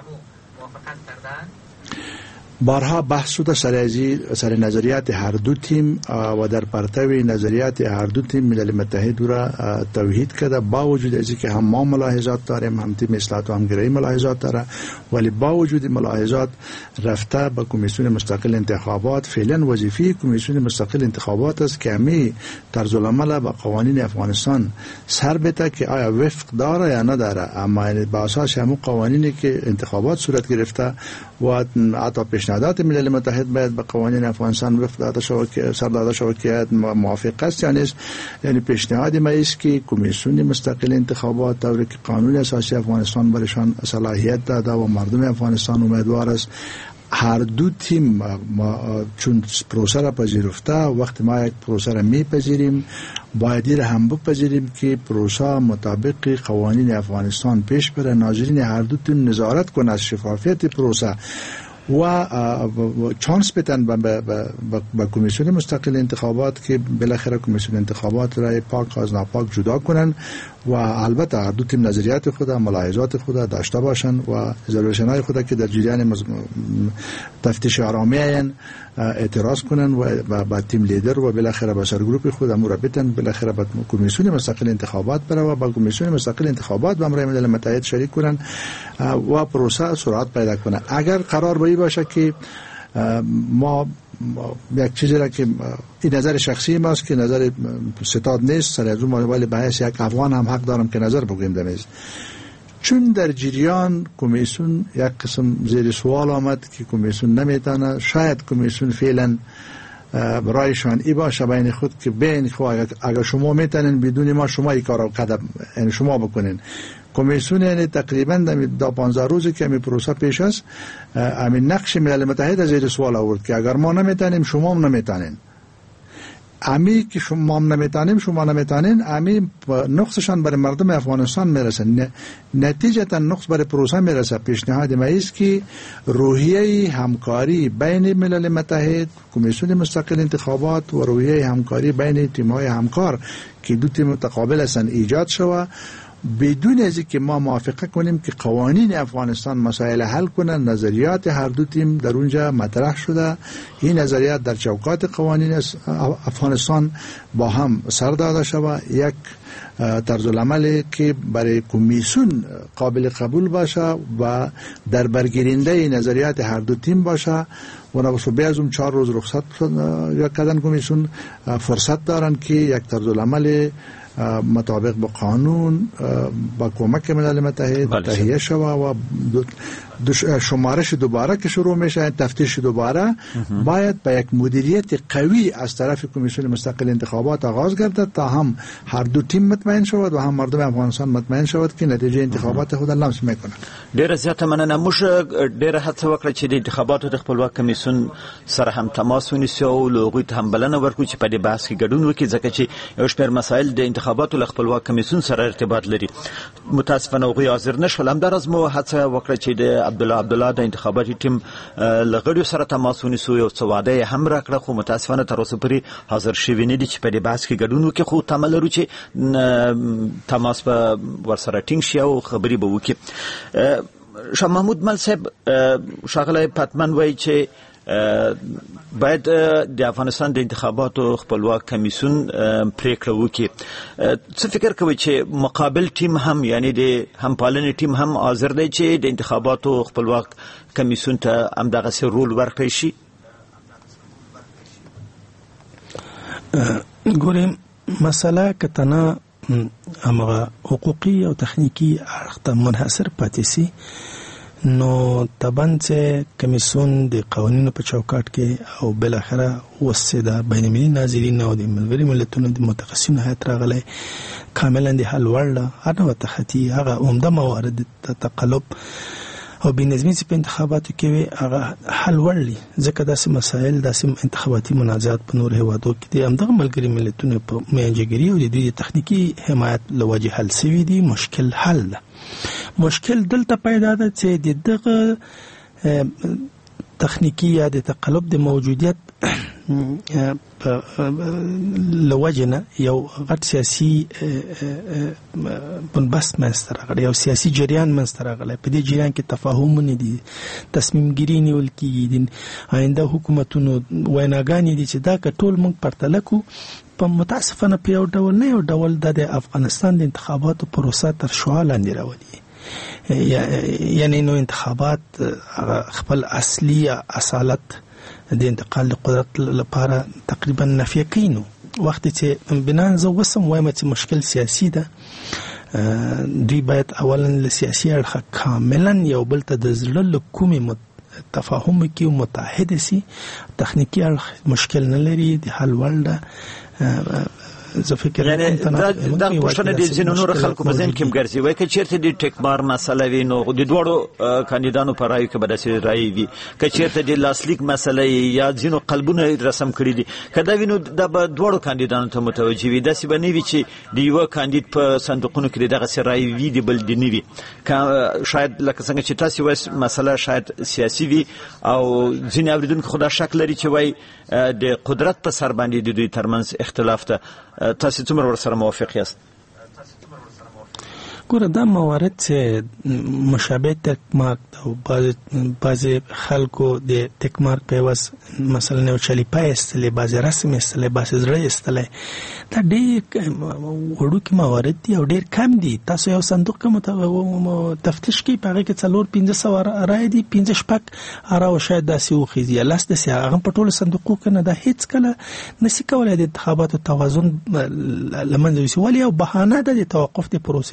بارها بحث شده سر نظریات هر دو تیم و در پرتو نظریات هر دو تیم ملل متحد را توحید کرده، با وجود از اینکه هم ما ملاحظات داریم، هم تیم اصلاحات و همگرایی ملاحظات داره، ولی با وجود ملاحظات رفته به کمیسیون مستقل انتخابات. فعلا وظیفه کمیسیون مستقل انتخابات است که همین طرز العمل با قوانین افغانستان سر بده که آیا وفق داره یا نداره، اما با اساس همون قوانینی که انتخابات صورت گرفته و حتی پیشنهادات ملل متحد باید به قوانین افغانستان وفق داده شود که سر داده شود که موافق است یا نیست. یعنی پیشنهاد ما است که کمیسیون مستقل انتخابات طوری که قانون اساسی افغانستان برشان صلاحیت داده و مردم افغانستان امیدوار است هر دو تیم چون پروسه را پذیرفته، وقتی ما یک پروسه را میپذیریم باید هم بپذیریم که پروسه مطابق قوانین افغانستان پیش بره. ناظرین هر دو تیم نظارت کنند از شفافیت پروسه و چانس بدن به کمیسیون مستقل انتخابات که بالاخره کمیسیون انتخابات رای پاک از ناپاک جدا کنن و البته هر دو تیم نظریات خود، ملاحظات خود داشته باشن و ریزولوشن‌های خود که در جریان تفتیش آرامی این اعتراض کنن و با تیم لیدر و بالاخره با سرگروپ خود امور بدن، بالاخره با کمیسیون مستقل انتخابات بره و با کمیسیون مستقل انتخابات با امر ملل متحد شریک کنن و پروسه سرعت پیدا کنه. اگر قرار باشه که ما یک چیزی را که این نظر شخصی ماست که نظر ستاد نیست سر از اون ولی به حیث یک افغان هم حق دارم که نظر بگویم دمیز چون در جریان کمیسیون یک قسم زیر سوال آمد که کمیسیون نمیتونه، شاید کمیسیون فعلا رایشان ای باشه بین خود که بین اگر شما میتونین بدون ما شما این کارو قدم یعنی شما بکنین. کمیسیون یعنی تقریبا در 15 روزی که همین پروسه پیش است همین نقش ملل متحد زیر سوال آورد که اگر ما نمیتونیم شما هم نمیتونین. امی که شما هم نمیتونیم شما نمیتونین امی نقصشان برای مردم افغانستان میرسه، نتیجتا نقص برای پروسه میرسه. پیشنهاد ما است که روحیه همکاری بین ملل متحد، کمیسیون مستقل انتخابات و روحیه همکاری بین تیم‌های همکار که دو تیم متقابل هستند ایجاد شود، بدون از که ما موافقه کنیم که قوانین افغانستان مسائل حل کنند. نظریات هر دو تیم در اونجا مطرح شده، این نظریات در چوکات قوانین افغانستان با هم سر داده شود، یک طرز العمل که برای کمیسیون قابل قبول باشه و در برگیرنده نظریات هر دو تیم باشه و نوسو از اون 4 روز رخصت کردن کمیسیون فرصت دارن که یک طرز العمل مطابق با قانون با کمک ملل متحد تهیه شود و شمارش دوباره که شروع میشه، تفتیش دوباره باید با یک مدیریت قوی از طرف کمیسیون مستقل انتخابات آغاز گردد تا هم هر دو تیم مطمئن شود و هم مردم افغانستان مطمئن شود که نتیجه انتخابات خود لمس میکنه. ډیره زیاته مننه. موږ ډیره هڅه وکړه چې د انتخاباتو د خپلواک کمیسیون سره هم تماس ونیسو او لوغوی ته هم بلنه ورکړو چې په دې بحث کې ګډون وکړي، ځکه چې یو شمېر مسایل د انتخاباتو له خپلواک کمیسیون سره ارتباط لري. متاسفانه هغوی حاضر نشول. همداراز مو هڅه وکړه چې د عبدالله د انتخاباتي ټیم له غړیو سره تماس ونیسو، یو څه واده یې هم راکړه، خو متاسفانه تر اوسه پورې حاضر شوي نه دي چې په دې بحث کې ګډون وکړي، خو تمه لرو چې تماس به ورسره ټینګ شي او خبرې به وکړي. شاه محمود مل صاحب، ښاغلی پتمن وایي چې باید د افغانستان د انتخاباتو خپلواک کمیسیون پریکړه وکړي. څه فکر کوي چې مقابل ټیم هم یعنی د همپالنې ټیم هم حاضر دی چې د انتخاباتو خپلواک کمیسیون ته همدغسې رول ورکړی شي؟ ګورئ، مسله که تنها همغه حقوقي او تخنیکي اړخ ته منحصر پاتې سي، نو طبعا چې کمیسیون د قوانینو په چوکاټ کې او بالاخره اوس د بین المللي ناظرین او د ملګري ملتونو د متخصصینو هیات راغلی کاملا د حل وړ ده. هر نوع تخطي هغه عمده موارد تقلب او بېنظمي چې په انتخاباتو کې وي هغه حل وړ دي، ځکه داسې مسایل داسې انتخاباتي منازعات په نور هیوادو کې د همدغه ملګري ملتونو په میانجګري او د دوی د تخنیکي حمایت له وجې حل سوي دي. مشکل حل ده. مشکل دلته پیدا ده چې د دغه تخنیکی یا د تقلب د موجودیت لوجنه یو غټ سیاسي بنبست منځته راغلی، یو سیاسي جریان منځته راغلی. په دې جریان کې تفاهمونه دي، تصمیم ګیري نیول کېږي، د آینده حکومتونو ویناګانې دي چې دا که ټول موږ پرتله کړو په متاسفانه په یو ډول نه یو ډول د افغانستان د انتخاباتو پروسه تر شعاع لاندې راولي. یعنی نو انتخابات خپل اصلي اصالت د انتقال قدرت لپاره تقریبا نفي کوي. نو وخت چې بنا زه وسم وایم چې مشکل سیاسي ده، دوی باید اولا له سیاسي اړخه کاملا یو بل ته د زړه له کومې تفاهم کې متحد سي. تخنیکي اړخ مشکل نه لري، د حل وړ ده. زه فکر یعنی دا پوښتنه د ځینو نورو خلکو په ذهن کې هم ګرځي، وایي که چېرته د ټیکمار مسله وي نو د دواړو کاندیدانو په رایو کې به داسې رایې وي، که چېرته د لاسلیک مسله یا ځینو قلبونه رسم کړي دي، که دا وي نو دا به دواړو کاندیدانو ته متوجه وي. داسې به نه وي چې د یوه کاندید په صندوقونو کې د دغسې رایې وي د بل د نه وي. شاید لکه څنګه چې تاسې وایي مسله شاید سیاسي وي او ځینې اورېدونکي خو دا شک لري چې وایي د قدرت په سر باندې د دوی ترمنځ اختلاف ده. تاسو څومره ورسره موافق یاست؟ ګوره، دا موارد چې مشابه تکمارک او بعض خلکو د تکمارک په عوض مثلا یو چلیپای استلې، بعض رسم استلې، بعض زړه استلې، دا ډېر وړوکي موارد دي او ډېر کم دي. تاسو یو صندوق کې تفتیش کوي، په هغه کې 400-500 رایې دي، 5-6 اراو شاید داسې وخیږي یا لاس داسې هغه په ټولو صندوقو کې نه. دا هیڅ کله نشي کولی د انتخاباتو توازن له منځه یوسي، ولې یو بهانه ده د توقف د پروسې لپاره.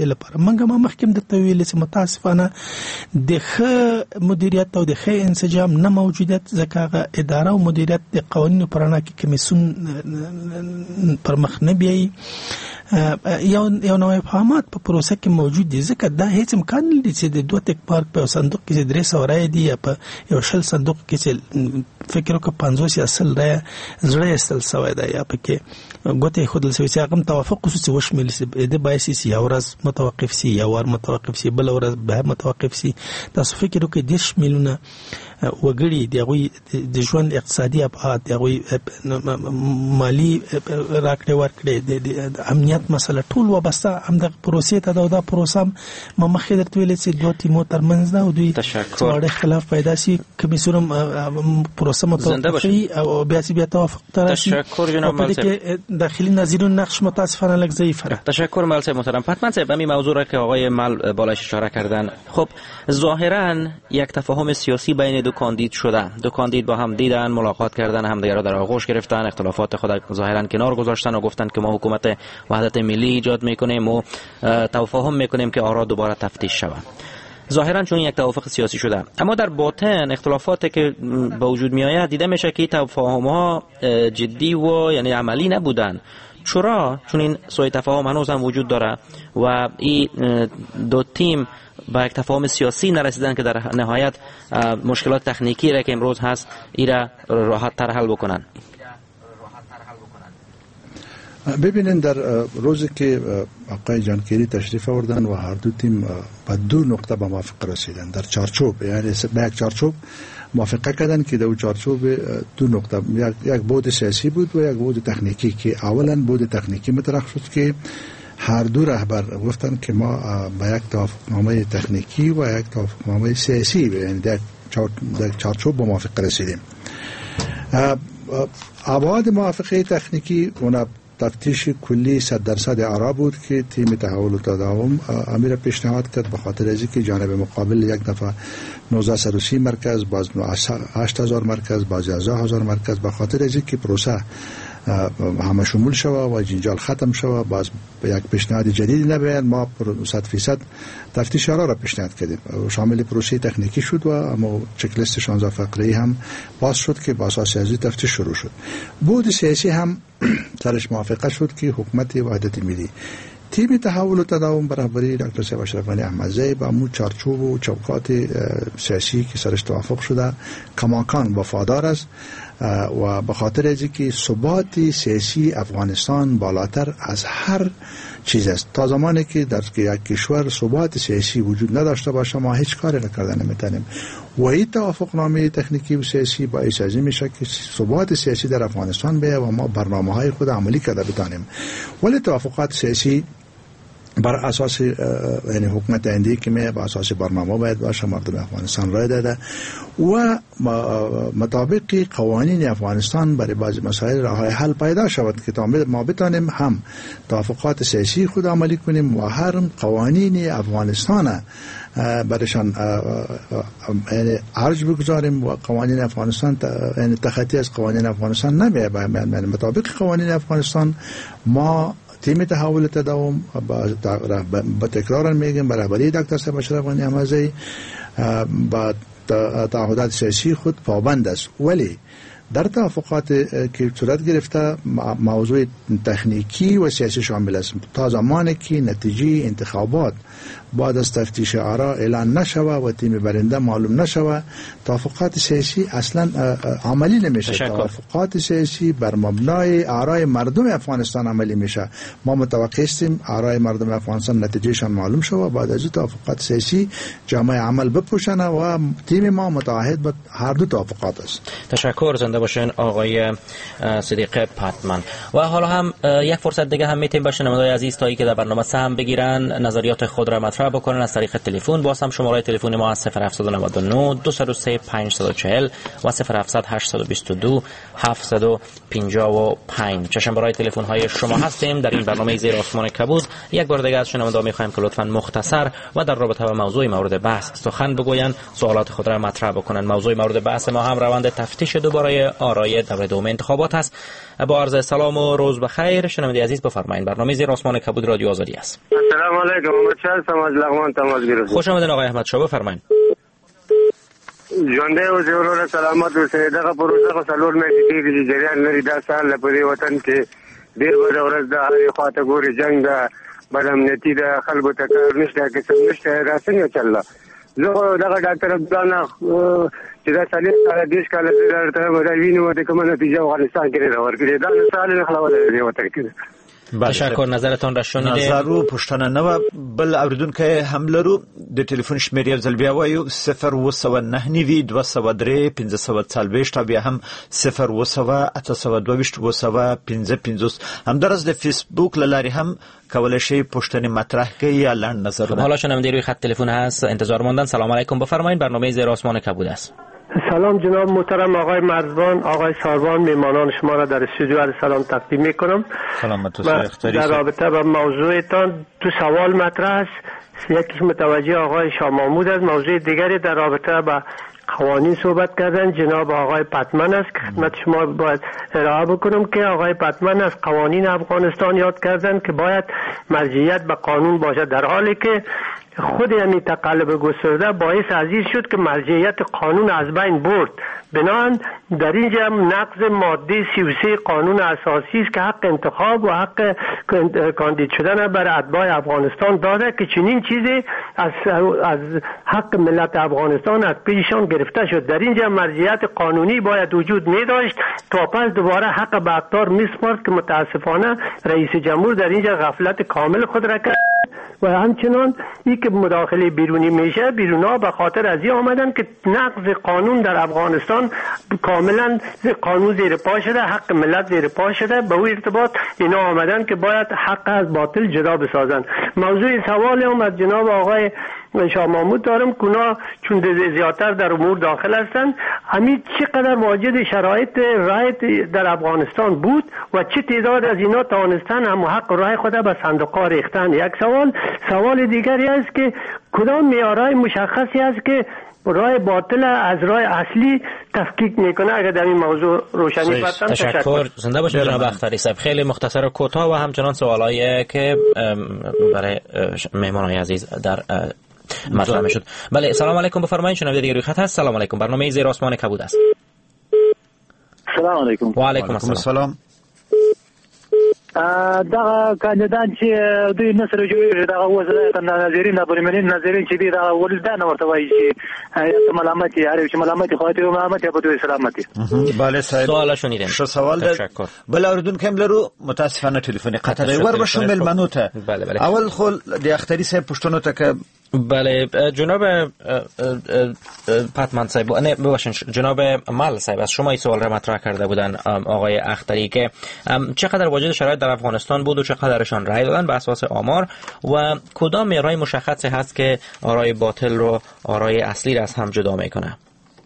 منګه ما مخکې د تویل چې متاسفانه د ښه مدیریت او د ښه انسجام نه موجودیت، ځکه اداره او مدیریت د قوانینو پر رڼا کې کمیسیون پر مخ نه بیایي. یو نوې افهامات په پروسه کې موجود دي، ځکه دا هیڅ امکان نه لري چې د دوه تک پارک په صندوق کې 300 رای دي یا په یو شل صندوق کې چې فکر وکړه 50 یا 100 رای زړه استل سوی دی یا پکې ګوتې خودل سوی چې هغه توافق خصوصي وشمل سي د بایسي یا ورځ متوقف سي یا ور متوقف سي بل ورځ به متوقف سي. تاسو فکر وکړئ 10 میلیونه وګړي دغه د ژوند اقتصادي ابعاد، دغه مالی راکړې ورکړې، د امنیت مسله ټول وابسته هم د پروسې ته دا پروسه ما مخکې درته ویل چې دوه ټیمو ترمنځ دا دوی څوړ اختلاف پیدا شي، کمیسیون پروسه متوقفي او بیا توافق تراشي. تشکر جناب ملک صاحب. داخلی نظیرون نقش متاسفانه لږ ضعیفه. تشکر ملک صاحب محترم. پتمن صاحب همین موضوع را که آقای مل بالاش اشاره کردن، خب ظاهرا یک تفاهم سیاسی بین دو کاندید شده، دو کاندید با هم دیدن، ملاقات کردن، همدیگر را در آغوش گرفتن، اختلافات خود ظاهرا کنار گذاشتن و گفتن که ما حکومت وحدت ملی ایجاد میکنیم و تفاهم میکنیم که آرا دوباره تفتیش شود. ظاهرا چون یک توافق سیاسی شده، اما در باطن اختلافاتی که به وجود می آید دیده میشه که تفاهم ها جدی و یعنی عملی نبودن. چرا؟ چون این سوء تفاهم هنوز هم وجود داره و این دو تیم با یک تفاهم سیاسی نرسیدن که در نهایت مشکلات تکنیکی را که امروز هست ایرا راحت تر حل بکنن. ببینید در روزی که آقای جانکیری تشریف آوردن و هر دو تیم به دو نقطه به موافقه رسیدن در چارچوب، یعنی به یک چارچوب موافقه کردن که در چارچوب دو نقطه، یک بود سیاسی بود و یک بود تکنیکی، که اولا بود تکنیکی مطرح شد که هر دو رهبر گفتن که ما به یک توافقنامه تکنیکی و یک توافقنامه سیاسی، یعنی در چارچوب به موافقه رسیدیم. ابعاد موافقه تکنیکی اون تفتیش کلی 100% آرا بود که تیم تحول و تداوم امیر پیشنهاد کرد، به خاطر از اینکه جانب مقابل یک دفعه 1930 مرکز، باز 8000 مرکز، باز 11000 مرکز، به خاطر از اینکه پروسه همه شمول شود و جنجال ختم شود، باز یک پیشنهاد جدیدی نباید، ما 100% تفتیش آرا را پیشنهاد کردیم، شامل پروسه تکنیکی شد و اما چک لیست 16 فقره‌ای هم باز شد که با اساس از تفتیش شروع شد. بود سیاسی هم سرش موافقه شد که حکومت وحدت ملی، تیم تحول و تداوم برابری دکتر صاحب اشرف غنی احمدزی با مو چارچوب و چوکات سیاسی که سرش توافق شده کماکان وفادار است و به خاطر از اینکه ثبات سیاسی افغانستان بالاتر از هر چیز است. تا زمانی که در یک کشور ثبات سیاسی وجود نداشته باشه ما هیچ کاری نکردن نمیتونیم و این توافقنامه تکنیکی و سیاسی باعث از این میشه که ثبات سیاسی در افغانستان بیاید و ما برنامه‌های خود عملی کرده بتانیم. ولی توافقات سیاسی بر اساس یعنی حکومت آینده که می بر اساس برنامه باید باشه، مردم افغانستان رای داده و مطابق قوانین افغانستان برای بعضی مسائل راه حل پیدا شود که تا ما بتانیم هم توافقات سیاسی خود عملی کنیم و هم قوانین افغانستان برشان یعنی ارج بگذاریم و قوانین افغانستان یعنی تخطی از قوانین افغانستان نمیه، یعنی مطابق قوانین افغانستان ما تیم تحول تداوم با تکرار میگم برابری دکتر صاحب اشرف غنی احمدزی با تعهدات سیاسی خود پابند است. ولی در توافقات که صورت گرفته موضوع تکنیکی و سیاسی شامل است. تا زمانی که نتیجه انتخابات بعد از تفتیش آرا اعلان نشوه و تیم برنده معلوم نشوه توافقات سیاسی اصلا عملی نمیشه. توافقات سیاسی بر مبنای آرای مردم افغانستان عملی میشه. ما متوقع هستیم آرای مردم افغانستان نتیجهشان معلوم شوه، بعد از توافقات سیاسی جامعه عمل بپوشنه و تیم ما متعهد به هر دو توافقات است. تشکر، زنده باشین آقای صدیق پتمن. و حالا هم یک فرصت دیگه هم میتیم باشه نمایندگان عزیز تایی که در برنامه سهم بگیرن، نظریات خود را مطرح بکنن از طریق تلفن. باز هم شماره تلفن ما 0799 203 540 و 0700 822 755. چشم برای تلفن های شما هستیم در این برنامه زیر آسمان کبود. یک بار دیگه از شنوندگان میخوایم که لطفاً مختصر و در رابطه با موضوع مورد بحث سخن بگوین، سوالات خود را مطرح بکنن. موضوع مورد بحث ما هم روند تفتیش دوباره آرای دور دوم انتخابات است. با عرض سلام و روز بخیر شنونده عزیز بفرمایید. برنامه زیر آسمان کبود رادیو آزادی است. السلام علیکم. احمد شاه هستم از لغمان تماس گرفتم. خوش آمدید آقای احمد شاه، بفرمایید. ژوندې او زورونه سلامت اوسئ. دغه پروسه خو څلور میاشتې کېږي چې جریان لري. دا سال په دې وطن کې ډېر بده ورځ ده. هرې خواته ګورې جنګ ده، بد امنیتي ده، خلکو ته کار نشته، کسب نشته. دا څنګه چل ده؟ زه دغه ډاکټر عبدالله چې دا 40 کاله درته دا وینو د کومه نتیجه افغانستان کې راورکړي. دا مثال نه خلاص دی وطن کې. تشکر، نظرتان را شنیدیم. نظر رو پشتانه نو بل اوریدونکو هم لرو. د ټلیفون شمېره یو ځل بیا وایو 0299203 بیا هم 0808225 همدارس د فیسبوک لاری هم کولای شي پشتنی مطرح که یا لند نظر رو. حالا شنونده روی خط تلفن هست، انتظار ماندن. سلام علیکم، بفرمایید. برنامه زیر آسمان کبود است. سلام جناب محترم آقای مرزبان، آقای ساروان، میمانان شما را در استودیو عرض سلام تقدیم میکنم. سلامت و در رابطه با موضوعتان دو سوال مطرح است. یکیش متوجه آقای شاه محمود است، موضوع دیگری در رابطه با قوانین صحبت کردن جناب آقای پتمن است که خدمت شما باید ارائه بکنم که آقای پتمن از قوانین افغانستان یاد کردن که باید مرجعیت به قانون باشد، در حالی که خود همین تقلب گسترده باعث عزیز شد که مرجعیت قانون از بین برد. بنابراین در اینجا نقض ماده 33 قانون اساسی است که حق انتخاب و حق کاندید شدن بر اتباع افغانستان داده که چنین چیزی از حق ملت افغانستان از پیششان گرفته شد. در اینجا مرجعیت قانونی باید وجود می داشت تا پس دوباره حق به اقدار میسپرد که متاسفانه رئیس جمهور در اینجا غفلت کامل خود را کرد و همچنان این که مداخله بیرونی میشه، بیرونا به خاطر از این آمدن که نقض قانون در افغانستان کاملا قانون زیر پا شده، حق ملت زیر پا شده. به اون ارتباط اینا آمدن که باید حق از باطل جدا بسازن. موضوع سوال هم از جناب آقای شاه محمود دارم که اونا چون زیادتر در امور داخل هستند، همین چقدر واجد شرایط رای در افغانستان بود و چه تعداد از اینا توانستن هم حق رای خود به صندوق‌ها ریختن. یک سوال دیگری است که کدام معیارهای مشخصی است که رای باطل از رای اصلی تفکیک میکنه؟ اگر در این موضوع روشنی فرستن. تشکر. زنده باشید جناب اختری صاحب. خیلی مختصر و کوتاه و همچنان سوالایی که برای مهمانان عزیز در مطرح میشد. بله، سلام علیکم، بفرمایید. شنونده دیگه روی خط هست. سلام علیکم، برنامه زیر آسمان کبود است. سلام علیکم. و علیکم السلام. دا کاندیدان چې دوی نصر جوړي دا وزارت ناظرین د برمنین ناظرین چې دا ولدان ورته وایي چې ملامتي هر چې ملامتي خواته ملامتي په دوی سلامتي. بله صاحب، سوال شنیدم. شو سوال ده. بل اوریدونکو هم لرو، متاسفانه تلفن قطع دی. ور بشم ملمنو ته. اول خو د اختری صاحب پښتنو ته که بله جناب پتمن صاحب، نه ببخشید جناب مال صاحب، از شما این سوال را مطرح کرده بودن آقای اختری که چقدر واجد شرایط در افغانستان بود و چقدرشان رای دادن به اساس آمار و کدام معیارهای مشخصی هست که آرای باطل رو آرای اصلی را از هم جدا میکنه؟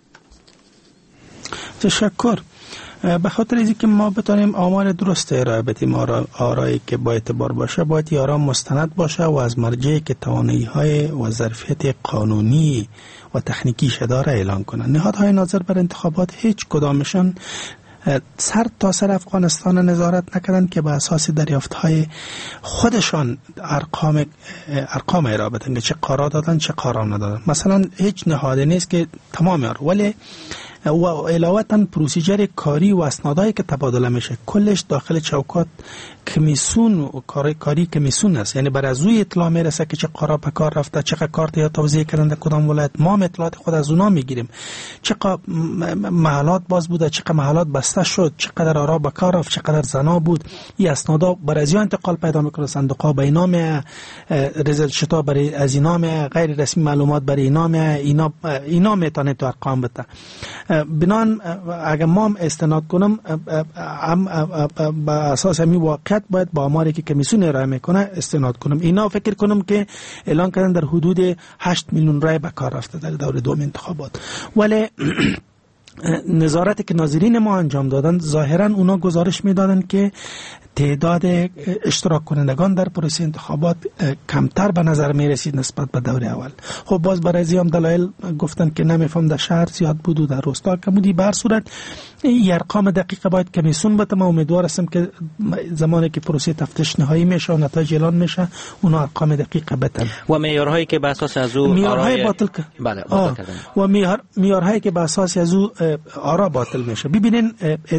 تشکر. به خاطر اینکه ما بتونیم آمار درست ارائه بدیم، آرایی که با اعتبار باشه، باید آرا مستند باشه و از مرجعی که توانایی‌های و ظرفیت قانونی و تکنیکیش داره اعلان کنند. نهادهای ناظر بر انتخابات هیچ کدامشان سر تا سر افغانستان نظارت نکردن که به اساس دریافت‌های خودشان ارقام ارائه بدن که چه قرار دادن چه قرار ندادن. مثلا هیچ نهادی نیست که تمام ولی و علاوه پروسیجر کاری و اسنادایی که تبادله میشه کلش داخل چوکات کمیسیون و کاری کمیسیون است. یعنی بر از روی اطلاع میرسه که چه قرار به کار رفته، چقدر کارت یا توزیع کردن در کدام ولایت. ما اطلاعات خود از اونا میگیریم، چقدر محلات باز بوده، چقدر محلات بسته شد، چقدر آرا به کار رفت، چقدر زنا بود. این اسنادا بر از انتقال پیدا میکنه. صندوق‌ها به نام رزلت شتا برای از نام غیر رسمی معلومات برای نام اینا میتونه تو ارقام بده. بنان اگر ما استناد کنم با اساس همین واقعیت باید با آماری که کمیسیون ارائه میکنه استناد کنم. اینا فکر کنم که اعلان کردن در حدود 8 میلیون رای به کار رفته در دور دوم انتخابات. ولی نظارتی که ناظرین ما انجام دادن ظاهرا اونا گزارش میدادن که تعداد اشتراک کنندگان در پروسه انتخابات کمتر به نظر می رسید نسبت به دور اول. خب باز برای از هم دلایل گفتن که نمیفهم در شهر زیاد بود و در روستا کمودی. به هر صورت این ارقام دقیق باید کمیسیون بده. ما امیدوار هستم که زمانی که پروسه تفتیش نهایی میشه و نتایج اعلان میشه اونا ارقام دقیق بدن و معیارهایی که به اساس از او معیارهای باطل و معیارهایی که به اساس از او آرا باطل میشه. ببینین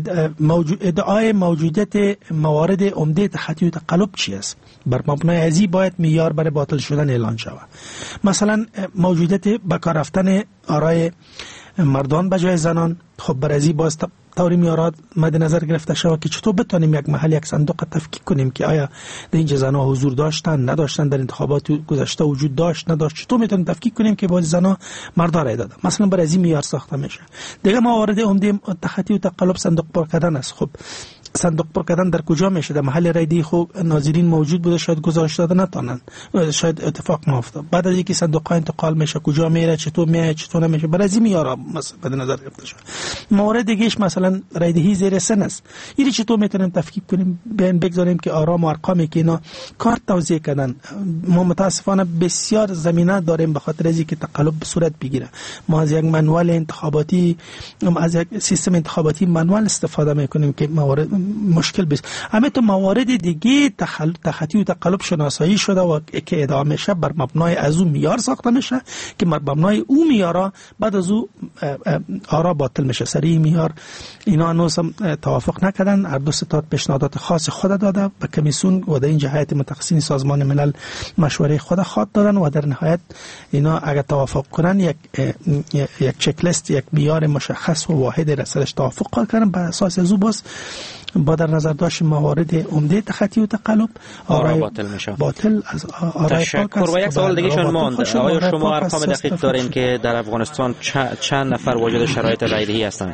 ادعای موجودیت موارد عمده تخطی و تقلب چی است؟ بر مبنای ازی باید معیار برای باطل شدن اعلان شود. مثلا موجودیت بکار رفتن آرای مردان به جای زنان، خب بر ازی باز طوری میارات مد نظر گرفته شود که چطور بتونیم یک محل یک صندوق تفکیک کنیم که آیا در اینجا زنها حضور داشتن نداشتن، در انتخابات گذشته وجود داشت نداشت، چطور میتونیم تفکیک کنیم که باز زنها مردا رای دادن. مثلا بر ازی معیار ساخته میشه. دیگه موارد عمده تخطی و تقلب صندوق پر کردن است. خب صندوق پر کردن در کجا میشه؟ در محل رای دهی خب ناظرین موجود بوده، شاید گزارش داده نتونن، شاید اتفاق نافتاد. بعد از اینکه صندوق ها انتقال میشه کجا میره، چطور میاد، چطور نمیشه، برای از این میاره مثلا به نظر گرفته شده. مورد دیگهش مثلا رای دهی زیر سن است. اینو چطور میتونیم تفکیک کنیم؟ بیان بگذاریم که آرام و ارقامی که اینا کارت توزیع کردن. ما متاسفانه بسیار زمینه داریم به خاطر اینکه تقلب به صورت بگیره. ما از یک منوال انتخاباتی، از یک سیستم انتخاباتی منوال استفاده میکنیم که موارد مشکل بس. همه تو موارد دیگه تخطی و تقلب شناسایی شده و که ادعا میشه بر مبنای از اون معیار ساخته میشه که بر مبنای اون معیارا بعد از اون آرا باطل میشه. سری معیار اینا هنوز هم توافق نکردن. هر دو ستاد پیشنهادات خاص خود داده به کمیسیون و در این جهت متخصصین سازمان ملل مشوره خود خواد دادن و در نهایت اینا اگر توافق کنن یک چک لیست، یک معیار مشخص و واحد رسالش توافق کردن. بر اساس از باز با در نظر داشت موارد عمده تخطی و تقلب آرا باطل میشه. باطل از آرای تشکر. و یک سوال دیگه شون ماند. آیا شما ارقام دقیق دارین که در افغانستان چند نفر واجد شرایط رای دهی هستند؟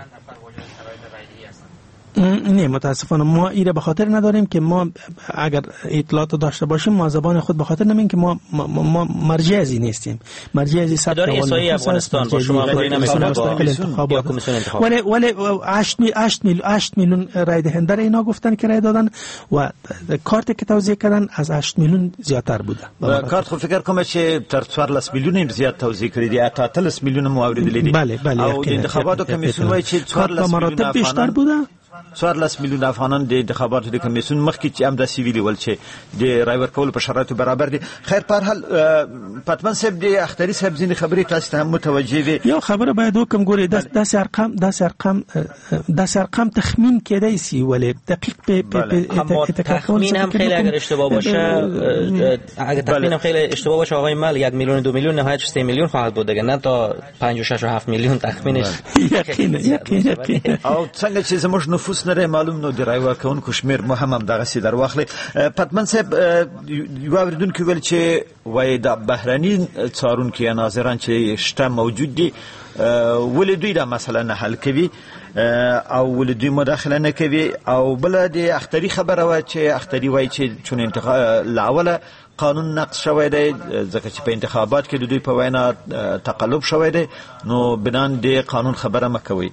نه متاسفانه ما ایره به خاطر نداریم که ما اگر اطلاعات داشته باشیم ما زبان خود به خاطر نمیم که ما مرجع ازی نیستیم. مرجع ازی ثبت اداره احصایی افغانستان با شما کاری نمی‌کنه با کمیسیون انتخابات. ولی 8 میلیون رای دهنده اینا گفتن که رای دادن و کارت که توزیع کردن از 8 میلیون زیاتر بوده. کارت خو فکر کوم چې تر 14 میلیون زیات توزیع کړی دي، اته 13 میلیون مو اوریدلې دي. بله او د انتخاباتو کمیسیون وایي چې 14 میلیون بیشتر بوده. 14 میلیون افغانان د انتخاباتو د کمیسیون مخکې چې هم د سیویلی ول چې د رای ورکول په شرایطو برابر دي. خیر په هر حال پتمن صاحب د اختری صاحب ځینې خبرې تاسو ته هم متوجه وي. یو خبره باید وکم ګوري داس ارقام تخمین کېدای شي ولی دقیق به تخمین هم خیلی اگر اشتباه باشه اگر تخمین هم خیلی اشتباه باشه آقای مل 1 میلیون 2 میلیون نهایتش 3 میلیون خواهد بود دیگه، نه تا 5 و 6 و 7 میلیون تخمینش. یقینا او څنګه چې زموږ نفوس نه معلوم نو د رای ورکونکو شمیر مهم دغه سي در واخلي. پتمن صاحب یو اوریدونکو ویل چې وای د بهرني څارونکو یا ناظران چې شته موجود دي ولې دوی دا مسله نه حل کوي او ولې دوی مداخله نه کوي. او بل د اختری خبره و چې اختری وای چې چون انتخاب لاوله قانون نقض شوی دی ځکه چې په انتخابات کې د دوی په وینا تقلب شوی دی، نو بنان د قانون خبره مکوي.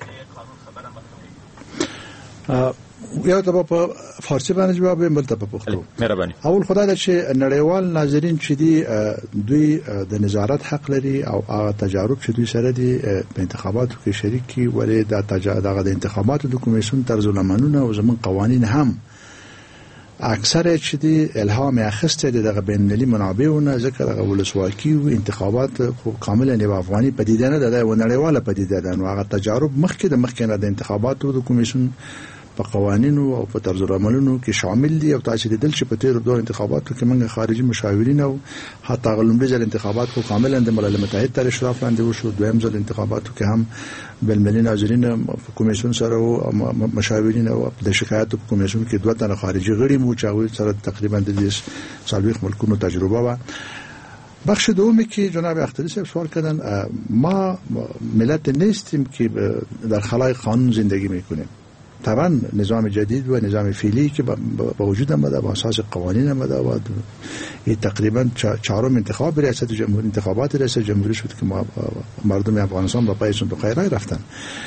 یو ته په فارسی باندې جواب بل ته په پښتو. مهرباني. اول خدای د چې نړیوال ناظرین چې دي دوی د نظارت حق لري او هغه تجارب چې دوی سره دي په انتخاباتو کې شریکي ولې د انتخاباتو د کمیسیون طرز العملونه او زمون قوانین هم اکثر چې دي الهام اخیسته دغه بین‌المللي منابعونه ذکر دغه ولسواکي او انتخابات خو کاملا د افغاني پدیده نه ده او نړیواله پدیده ده. نو هغه تجارب مخکې د انتخاباتو د کمیسیون په قوانینو او په طرز العملونو کې شامل دي. او تاسو د دل چې په تیر دوه انتخاباتو کې موږ خارجي مشاورین او حتی غلمبي ځل انتخابات خو کاملا د ملل متحد تر اشراف لاندې وشو. دویم ځل انتخاباتو کې هم بلملي ناظرین په کمیسیون سره او مشاورین او د شکایتو په کمیسیون کې دوه تنه خارجي غړي مو چې سره تقریبا د سالويخ ملکونو تجربه و. بخش دومی که جناب اختری صاحب سوال کردن، ما ملت نیستیم که در خلای قانون زندگی میکنیم. طبعا نظام جدید و نظام فعلی که با وجود آمده با اساس قوانین آمده و این تقریبا چهارم انتخاب ریاست جمهوری انتخابات ریاست جمهوری شد که مردم افغانستان با پای صندوق رای رفتن.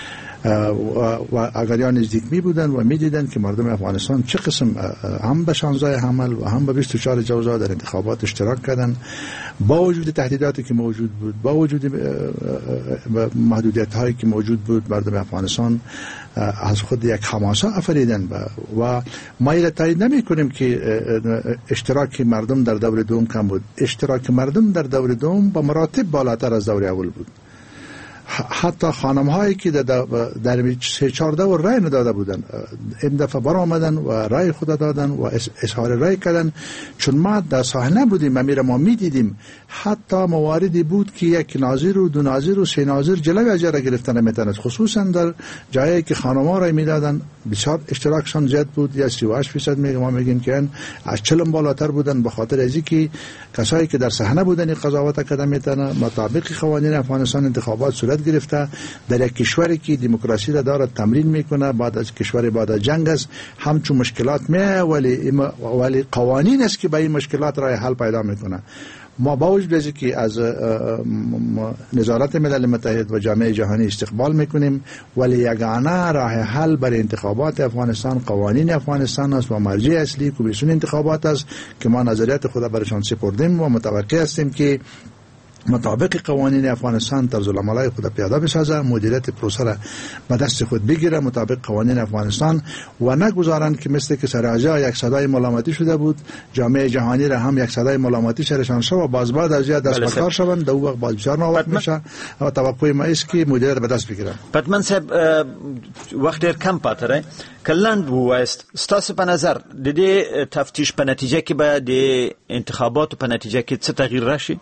و اگر یا نزدیک می بودن و می دیدن که مردم افغانستان چه قسم هم به شانزای حمل و هم به 24 جوزا در انتخابات اشتراک کردن، با وجود تهدیداتی که موجود بود، با وجود محدودیت هایی که موجود بود، مردم افغانستان از خود یک حماسه افریدن و ما ایره تایید نمی کنیم که اشتراک مردم در دور دوم کم بود. اشتراک مردم در دور دوم با مراتب بالاتر از دور اول بود. حتی خانم هایی که در 3-4 دور رای نداده بودن این دفعه بر آمدن و رای خود دادن و اظهار رای کردن. چون ما در صحنه بودیم ما می دیدیم حتی مواردی بود که یک ناظر و 2 ناظر و 3 ناظر جلوی از را گرفتن نمیتونست، خصوصا در جایی که خانم ها رای میدادن بسیار اشتراکشان زیاد بود، یا 38% ما میگیم که از 40 بالاتر بودن، به خاطر از اینکه کسایی که در صحنه بودن قضاوت کردن میتونه مطابق قوانین افغانستان انتخابات صورت گرفته در یک کشوری که دموکراسی را داره تمرین میکنه، بعد از کشور بعد از جنگ است، همچون مشکلات ولی قوانین است که به این مشکلات راه حل پیدا میکنه. ما با وجود از که از نظارت ملل متحد و جامعه جهانی استقبال میکنیم، ولی یگانه راه حل برای انتخابات افغانستان قوانین افغانستان است و مرجع اصلی کمیسیون انتخابات است که ما نظریات خود برشان سپردیم و متوقع هستیم که مطابق قوانین افغانستان طرزالعمل‌های خود پیاده بسازه، مدیریت پروسه را به دست خود بگیره مطابق قوانین افغانستان و نگذارند که مثل که سراجا یک صدای ملامتی شده بود، جامعه جهانی را هم یک صدای ملامتی سرشان شد و باز بعد از دست به کار شوند، در وقت باز بسیار ناوقت میشه و توقع ما است که مدیریت به دست بگیرن. پتمن صاحب وخت ډیر کم پاتره کلند وایست ستاسو په نظر د دې تفتیش په نتیجه کې به د انتخاباتو په نتیجه کې څه تغییر راشي؟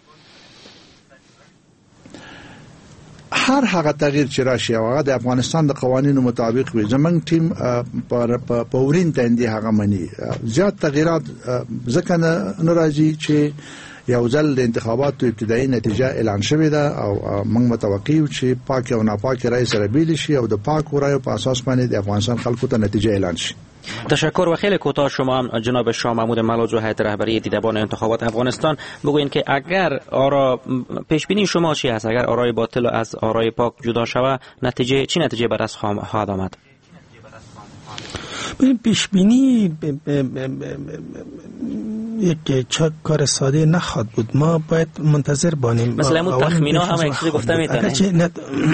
هر هغه تغییر چې راشي او هغه د افغانستان د قوانینو مطابق وي، زمونږ ټیم په ورین تندې هغه مني. زیات تغییرات ځکه نه راځي چې یو ځل د انتخاباتو ابتدایي نتیجه اعلان شوې ده او موږ متوقع یو چې پاک او ناپاک رای سره بیل شي او د پاک رای په اساس باندې د افغانستان خلکو ته نتیجه اعلان شي. تشکر. و خیلی کوتاه شما هم جناب شاه محمود ملاجو هیئت رهبری دیدبان انتخابات افغانستان بگوین که اگر پیش بینی شما چی است؟ اگر آرای باطل از آرای پاک جدا شود چی نتیجه به دست خواهد آمد؟ پیش بینی یک کار ساده نخواهد بود. ما باید منتظر بانیم. مثلا همون تخمینا هم یک چیزی گفته میتونه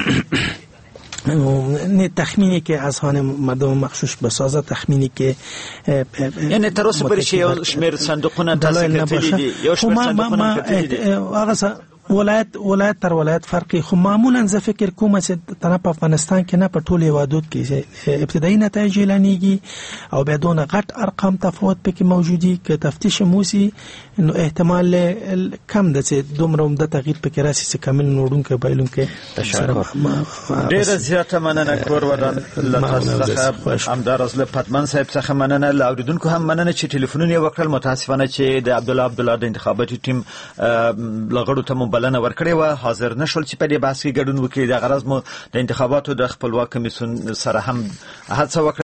نه تخمینی که از هان مردم مخشوش بسازه، تخمینی که یعنی تراس برش یا شمیر صندوقونه تصدیق کردید یا شمیر صندوقونه کردید ولایت تر ولایت فرقی. خو معمولا زه فکر کوم چې طرف افغانستان کې نه په ټول هیوادو کې ابتدایي نتایج اعلانېږي او بیا دونه غټ ارقام تفاوت پکې موجودي که تفتیش موسی نو احتمال کم ده چې دومره عمده تغییر پکې راسي چې کامل نوړونکي بایلونکي. تشکر. ډېره زیاته مننه کور ودان لطف همدار از پتمن صاحب څخه مننه، له اوریدونکو هم مننه چې ټلیفونونه وکړل. متاسفانه چې د عبدالله د انتخاباتي ټیم لغړو ته بلنه ورکړې و، حاضر نشول چې په دې بحث کې ګډون وکړي. د غرض مو د انتخاباتو د خپلواک کمیسیون سره هم هڅه وکړه